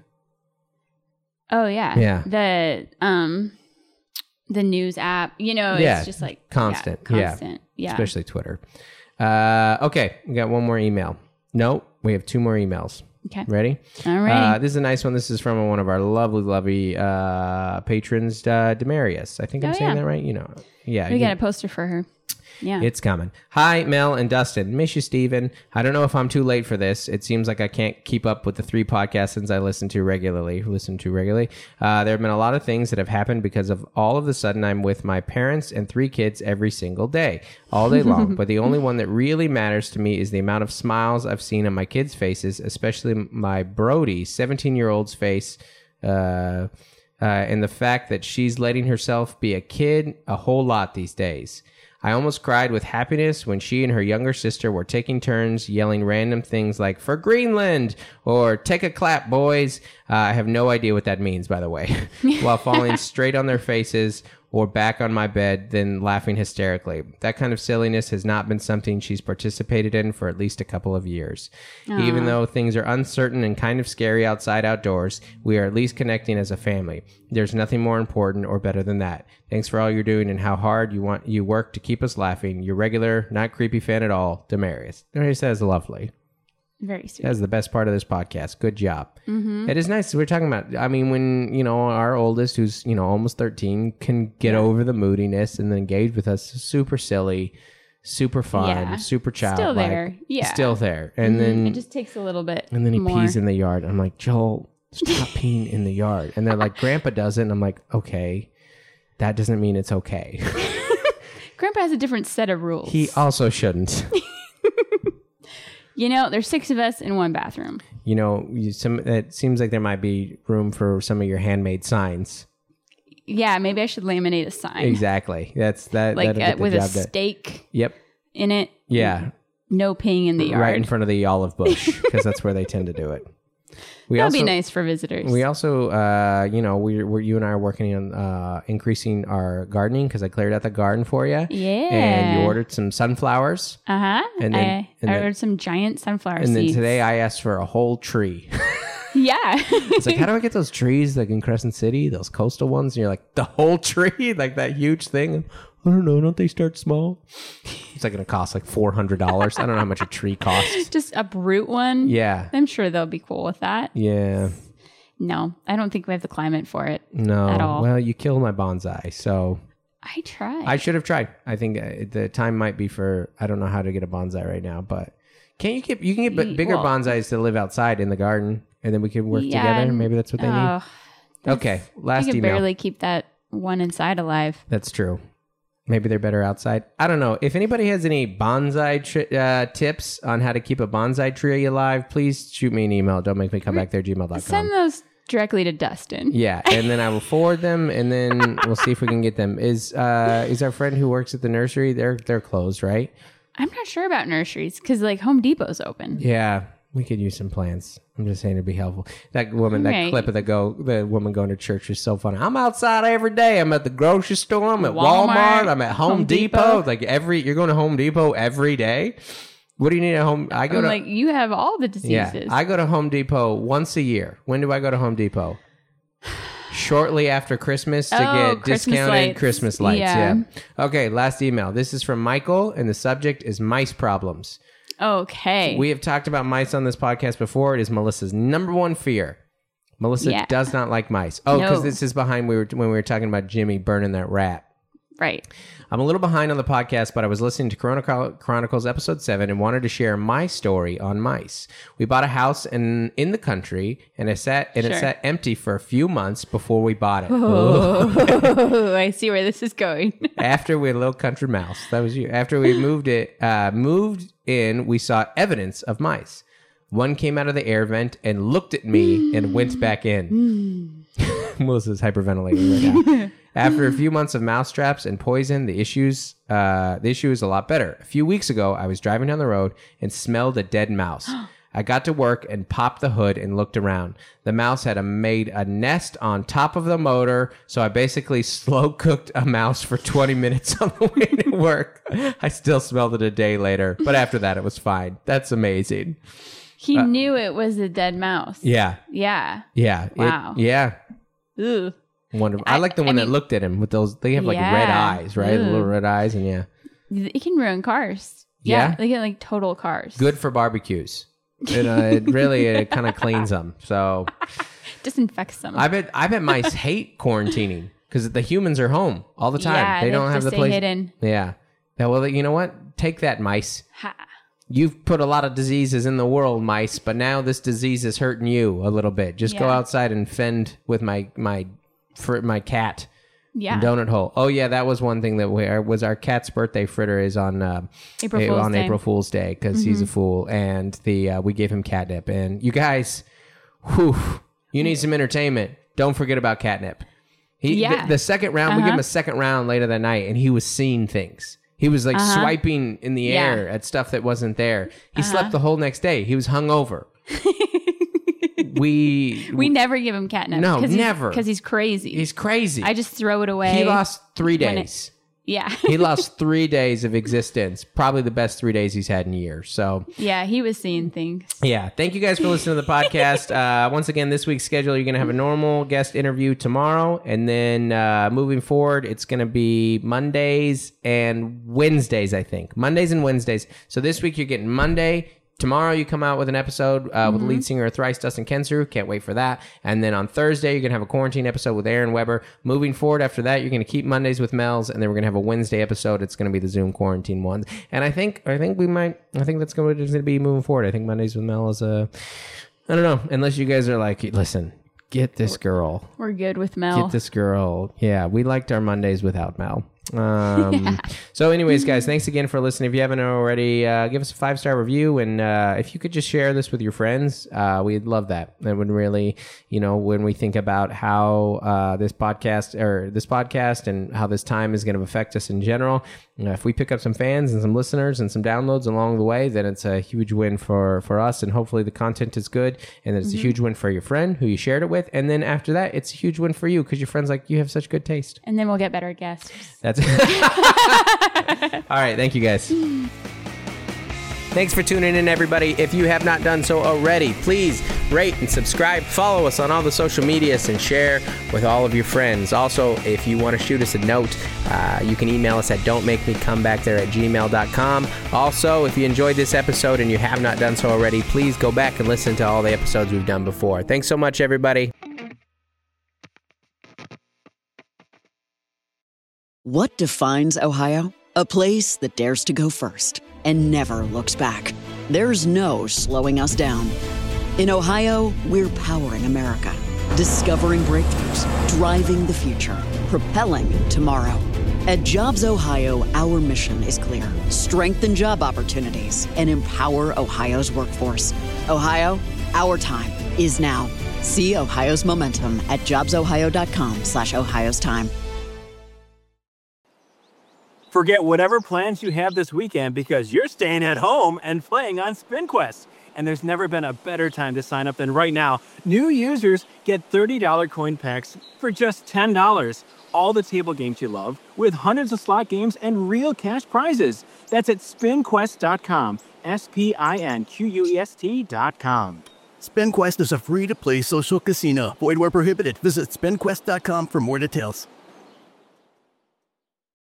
E: Oh yeah.
D: Yeah.
E: The um the news app, you know,
D: Yeah.
E: it's just like
D: Constant.
E: Yeah.
D: Yeah.
E: Constant. Yeah.
D: especially Twitter. Uh, okay, we got one more email. No, we have two more emails.
E: Okay.
D: Ready?
E: All right.
D: Uh, this is a nice one. This is from one of our lovely, lovely uh, patrons, uh, Demarius. I think I'm
E: Oh,
D: saying
E: yeah.
D: that right. You know, yeah.
E: we
D: you-
E: got a poster for her. Yeah.
D: It's coming. Hi, Mel and Dustin. Miss you, Steven. I don't know if I'm too late for this. It seems like I can't keep up with the three podcasts since I listen to regularly. Listen to regularly. Uh, there have been a lot of things that have happened because of all of a sudden I'm with my parents and three kids every single day, all day long. But the only one that really matters to me is the amount of smiles I've seen on my kids' faces, especially my Brody, seventeen-year-old's face. Uh, uh, and the fact that she's letting herself be a kid a whole lot these days. I almost cried with happiness when she and her younger sister were taking turns yelling random things like, for Greenland, or take a clap, boys. Uh, I have no idea what that means, by the way, while falling straight on their faces or back on my bed, then laughing hysterically. That kind of silliness has not been something she's participated in for at least a couple of years. Aww. Even though things are uncertain and kind of scary outside outdoors, we are at least connecting as a family. There's nothing more important or better than that. Thanks for all you're doing and how hard you want you work to keep us laughing. Your regular, not creepy fan at all, Demarius. Demarius says lovely.
E: Very sweet.
D: That's the best part of this podcast. Good job.
E: Mm-hmm.
D: It is nice. We're talking about, I mean, when, you know, our oldest, who's, you know, almost thirteen, can get yeah. over the moodiness and then engage with us. Super silly, super fun, yeah. super childlike.
E: Still there. Yeah.
D: Still there. And mm-hmm. then
E: it just takes a little bit.
D: And then he
E: more.
D: pees in the yard. I'm like, Joel, stop peeing in the yard. And they're like, Grandpa does it. And I'm like, okay, that doesn't mean it's okay.
E: Grandpa has a different set of rules.
D: He also shouldn't.
E: You know, there's six of us in one bathroom.
D: You know, you, some it seems like there might be room for some of your handmade signs.
E: Yeah, maybe I should laminate a sign.
D: Exactly. That's that.
E: Like uh, with a
D: done.
E: stake.
D: Yep.
E: In it.
D: Yeah.
E: No peeing in the yard.
D: Right in front of the olive bush, because that's where they tend to do it. We
E: That'd
D: also,
E: be nice for visitors.
D: We also, uh, you know, we we're you and I are working on uh, increasing our gardening because I cleared out the garden for you.
E: Yeah.
D: And you ordered some sunflowers.
E: Uh huh.
D: And then
E: I,
D: and
E: I
D: then,
E: ordered some giant sunflower
D: and
E: seeds.
D: And then today I asked for a whole tree.
E: Yeah.
D: It's like, how do I get those trees like in Crescent City, those coastal ones? And you're like, the whole tree, like that huge thing. I don't know. Don't they start small? It's like going to cost like four hundred dollars. I don't know how much a tree costs.
E: Just uproot one.
D: Yeah.
E: I'm sure they'll be cool with that.
D: Yeah.
E: No, I don't think we have the climate for it.
D: No.
E: At all.
D: Well, you killed my bonsai, so.
E: I tried.
D: I should have tried. I think uh, the time might be for, I don't know how to get a bonsai right now, but can't you get, you can get b- bigger well, bonsais to live outside in the garden, and then we can work
E: yeah,
D: together. Maybe that's what they
E: uh,
D: need. Okay. Last
E: you can
D: email.
E: barely keep that one inside alive.
D: That's true. Maybe they're better outside. I don't know. If anybody has any bonsai tri- uh, tips on how to keep a bonsai tree alive, please shoot me an email. Don't make me come back there, gmail dot com.
E: Send those directly to Dustin.
D: Yeah, and then I will forward them, and then we'll see if we can get them. Is uh, is our friend who works at the nursery, they're they're closed, right?
E: I'm not sure about nurseries because like Home Depot's open.
D: Yeah, we could use some plants. I'm just saying it'd be helpful. That woman,
E: Right.
D: that clip of the go, the woman going to church is so funny. I'm outside every day. I'm at the grocery store. I'm at Walmart.
E: Walmart,
D: I'm at Home,
E: Home
D: Depot.
E: Depot.
D: Like every, you're going to Home Depot every day. What do you need at home? I go
E: I'm
D: to
E: like you have all the
D: yeah.
E: diseases.
D: I go to Home Depot once a year. When do I go to Home Depot? Shortly after Christmas to
E: Oh,
D: get
E: Christmas
D: discounted
E: lights.
D: Christmas lights. Yeah.
E: Yeah.
D: Okay. Last email. This is from Michael, and the subject is mice problems.
E: Okay.
D: We have talked about mice on this podcast before. It is Melissa's number one fear. Melissa
E: Yeah.
D: does not like mice. Oh, because
E: No.
D: this is behind we were when we were talking about Jimmy burning that rat.
E: Right.
D: I'm a little behind on the podcast, but I was listening to Corona Chronicles episode seven and wanted to share my story on mice. We bought a house in in the country, and it sat and it
E: Sure.
D: sat empty for a few months before we bought it.
E: Oh, I see where this is going.
D: After we had a little country mouse, that was you. After we moved it, uh, moved in, we saw evidence of mice. One came out of the air vent and looked at me and went back in. Melissa's hyperventilating right now. After a few months of mouse traps and poison, the issues uh, the issue is a lot better. A few weeks ago, I was driving down the road and smelled a dead mouse. I got to work and popped the hood and looked around. The mouse had a, made a nest on top of the motor, so I basically slow cooked a mouse for twenty minutes on the way to work. I still smelled it a day later, but after that, it was fine. That's amazing.
E: He
D: Uh,
E: knew it was a dead mouse.
D: Yeah,
E: Yeah.
D: yeah, it-
E: Wow.
D: yeah.
E: Ooh.
D: Wonderful. I,
E: I-
D: like the
E: I
D: one that
E: mean-
D: looked at him with those. They have like
E: Yeah.
D: red eyes, right? The
E: Ooh.
D: little red eyes, and yeah,
E: It can ruin cars.
D: Yeah?
E: Yeah. They get like total cars.
D: good for barbecues. It, uh, it really it kind of cleans them. So
E: Disinfects them.
D: I bet I bet mice hate quarantining because the humans are home all the time.
E: Yeah,
D: they
E: they
D: don't
E: have
D: have
E: to
D: the
E: stay
D: place.
E: hidden.
D: Yeah. Yeah. Well, you know what? Take that, mice.
E: Ha.
D: You've put a lot of diseases in the world, mice, but now this disease is hurting you a little bit. Just go
E: Yeah.
D: outside and fend with my my for my cat.
E: Yeah.
D: Donut hole. Oh yeah, that was one thing that we our, was our cat's birthday. Fritter is on uh,
E: April
D: eh,
E: Fool's
D: on
E: Day.
D: April Fool's Day because he's a fool, and the uh, we gave him catnip. And you guys, whew, you need some entertainment. Don't forget about catnip. He,
E: Yeah.
D: the, the second round, we gave him
E: Uh-huh.
D: a second round later that night, and he was seeing things. He was like
E: Uh-huh.
D: swiping in the
E: Yeah.
D: air at stuff that wasn't there. He slept the whole next day. He was hungover. we
E: We never give him catnip.
D: No,
E: 'cause he's-
D: never.
E: Because he's crazy.
D: he's crazy.
E: I just throw it away.
D: he lost three
E: when it-
D: days.
E: Yeah.
D: He lost three days of existence. Probably the best three days he's had in years. So
E: Yeah, he was seeing things.
D: yeah, thank you guys for listening to the podcast. Uh, once again, this week's schedule, you're going to have a normal guest interview tomorrow. And then uh, moving forward, it's going to be Mondays and Wednesdays, I think. Mondays and Wednesdays. So this week, you're getting Monday. Tomorrow, you come out with an episode uh, with the lead singer of Thrice, Dustin Kensrue. Can't wait for that. And then on Thursday, you're going to have a quarantine episode with Aaron Weber. Moving forward after that, you're going to keep Mondays with Mel's, and then we're going to have a Wednesday episode. It's going to be the Zoom quarantine ones. And I think I think we might, I think that's going to be moving forward. I think Mondays with Mel is a, I don't know, unless you guys are like, listen, get this girl.
E: We're good with Mel.
D: Get this girl. Yeah, we liked our Mondays without Mel. Um, yeah. So anyways, guys, thanks again for listening. If you haven't already, uh, give us a five-star review. And uh, if you could just share this with your friends, uh, we'd love that. That would really, you know, when we think about how uh, this podcast or this podcast and how this time is going to affect us in general, you know, if we pick up some fans and some listeners and some downloads along the way, then it's a huge win for, for us. And hopefully the content is good. And then it's mm-hmm. a huge win for your friend who you shared it with. And then after that, it's a huge win for you because your friend's like, you have such good taste.
E: And then we'll get better guests.
D: That's All right. Thank you, guys. Thanks for tuning in, everybody. If you have not done so already, please rate and subscribe. Follow us on all the social medias and share with all of your friends. Also, if you want to shoot us a note, uh, you can email us at don't make me come back there at gmail dot com. Also, if you enjoyed this episode and you have not done so already, please go back and listen to all the episodes we've done before. Thanks so much, everybody.
A: What defines Ohio? A place that dares to go first and never looks back. There's no slowing us down. In Ohio, we're powering America, discovering breakthroughs, driving the future, propelling tomorrow. At Jobs Ohio, our mission is clear: strengthen job opportunities and empower Ohio's workforce. Ohio, our time is now. See Ohio's momentum at jobsohio.com slash Ohio's time.
B: Forget whatever plans you have this weekend because you're staying at home and playing on SpinQuest. And there's never been a better time to sign up than right now. New users get thirty dollars coin packs for just ten dollars. All the table games you love with hundreds of slot games and real cash prizes. That's at spin quest dot com. S P I N Q U E S T dot com.
C: SpinQuest is a free-to-play social casino. Void where prohibited. Visit spin quest dot com for more details.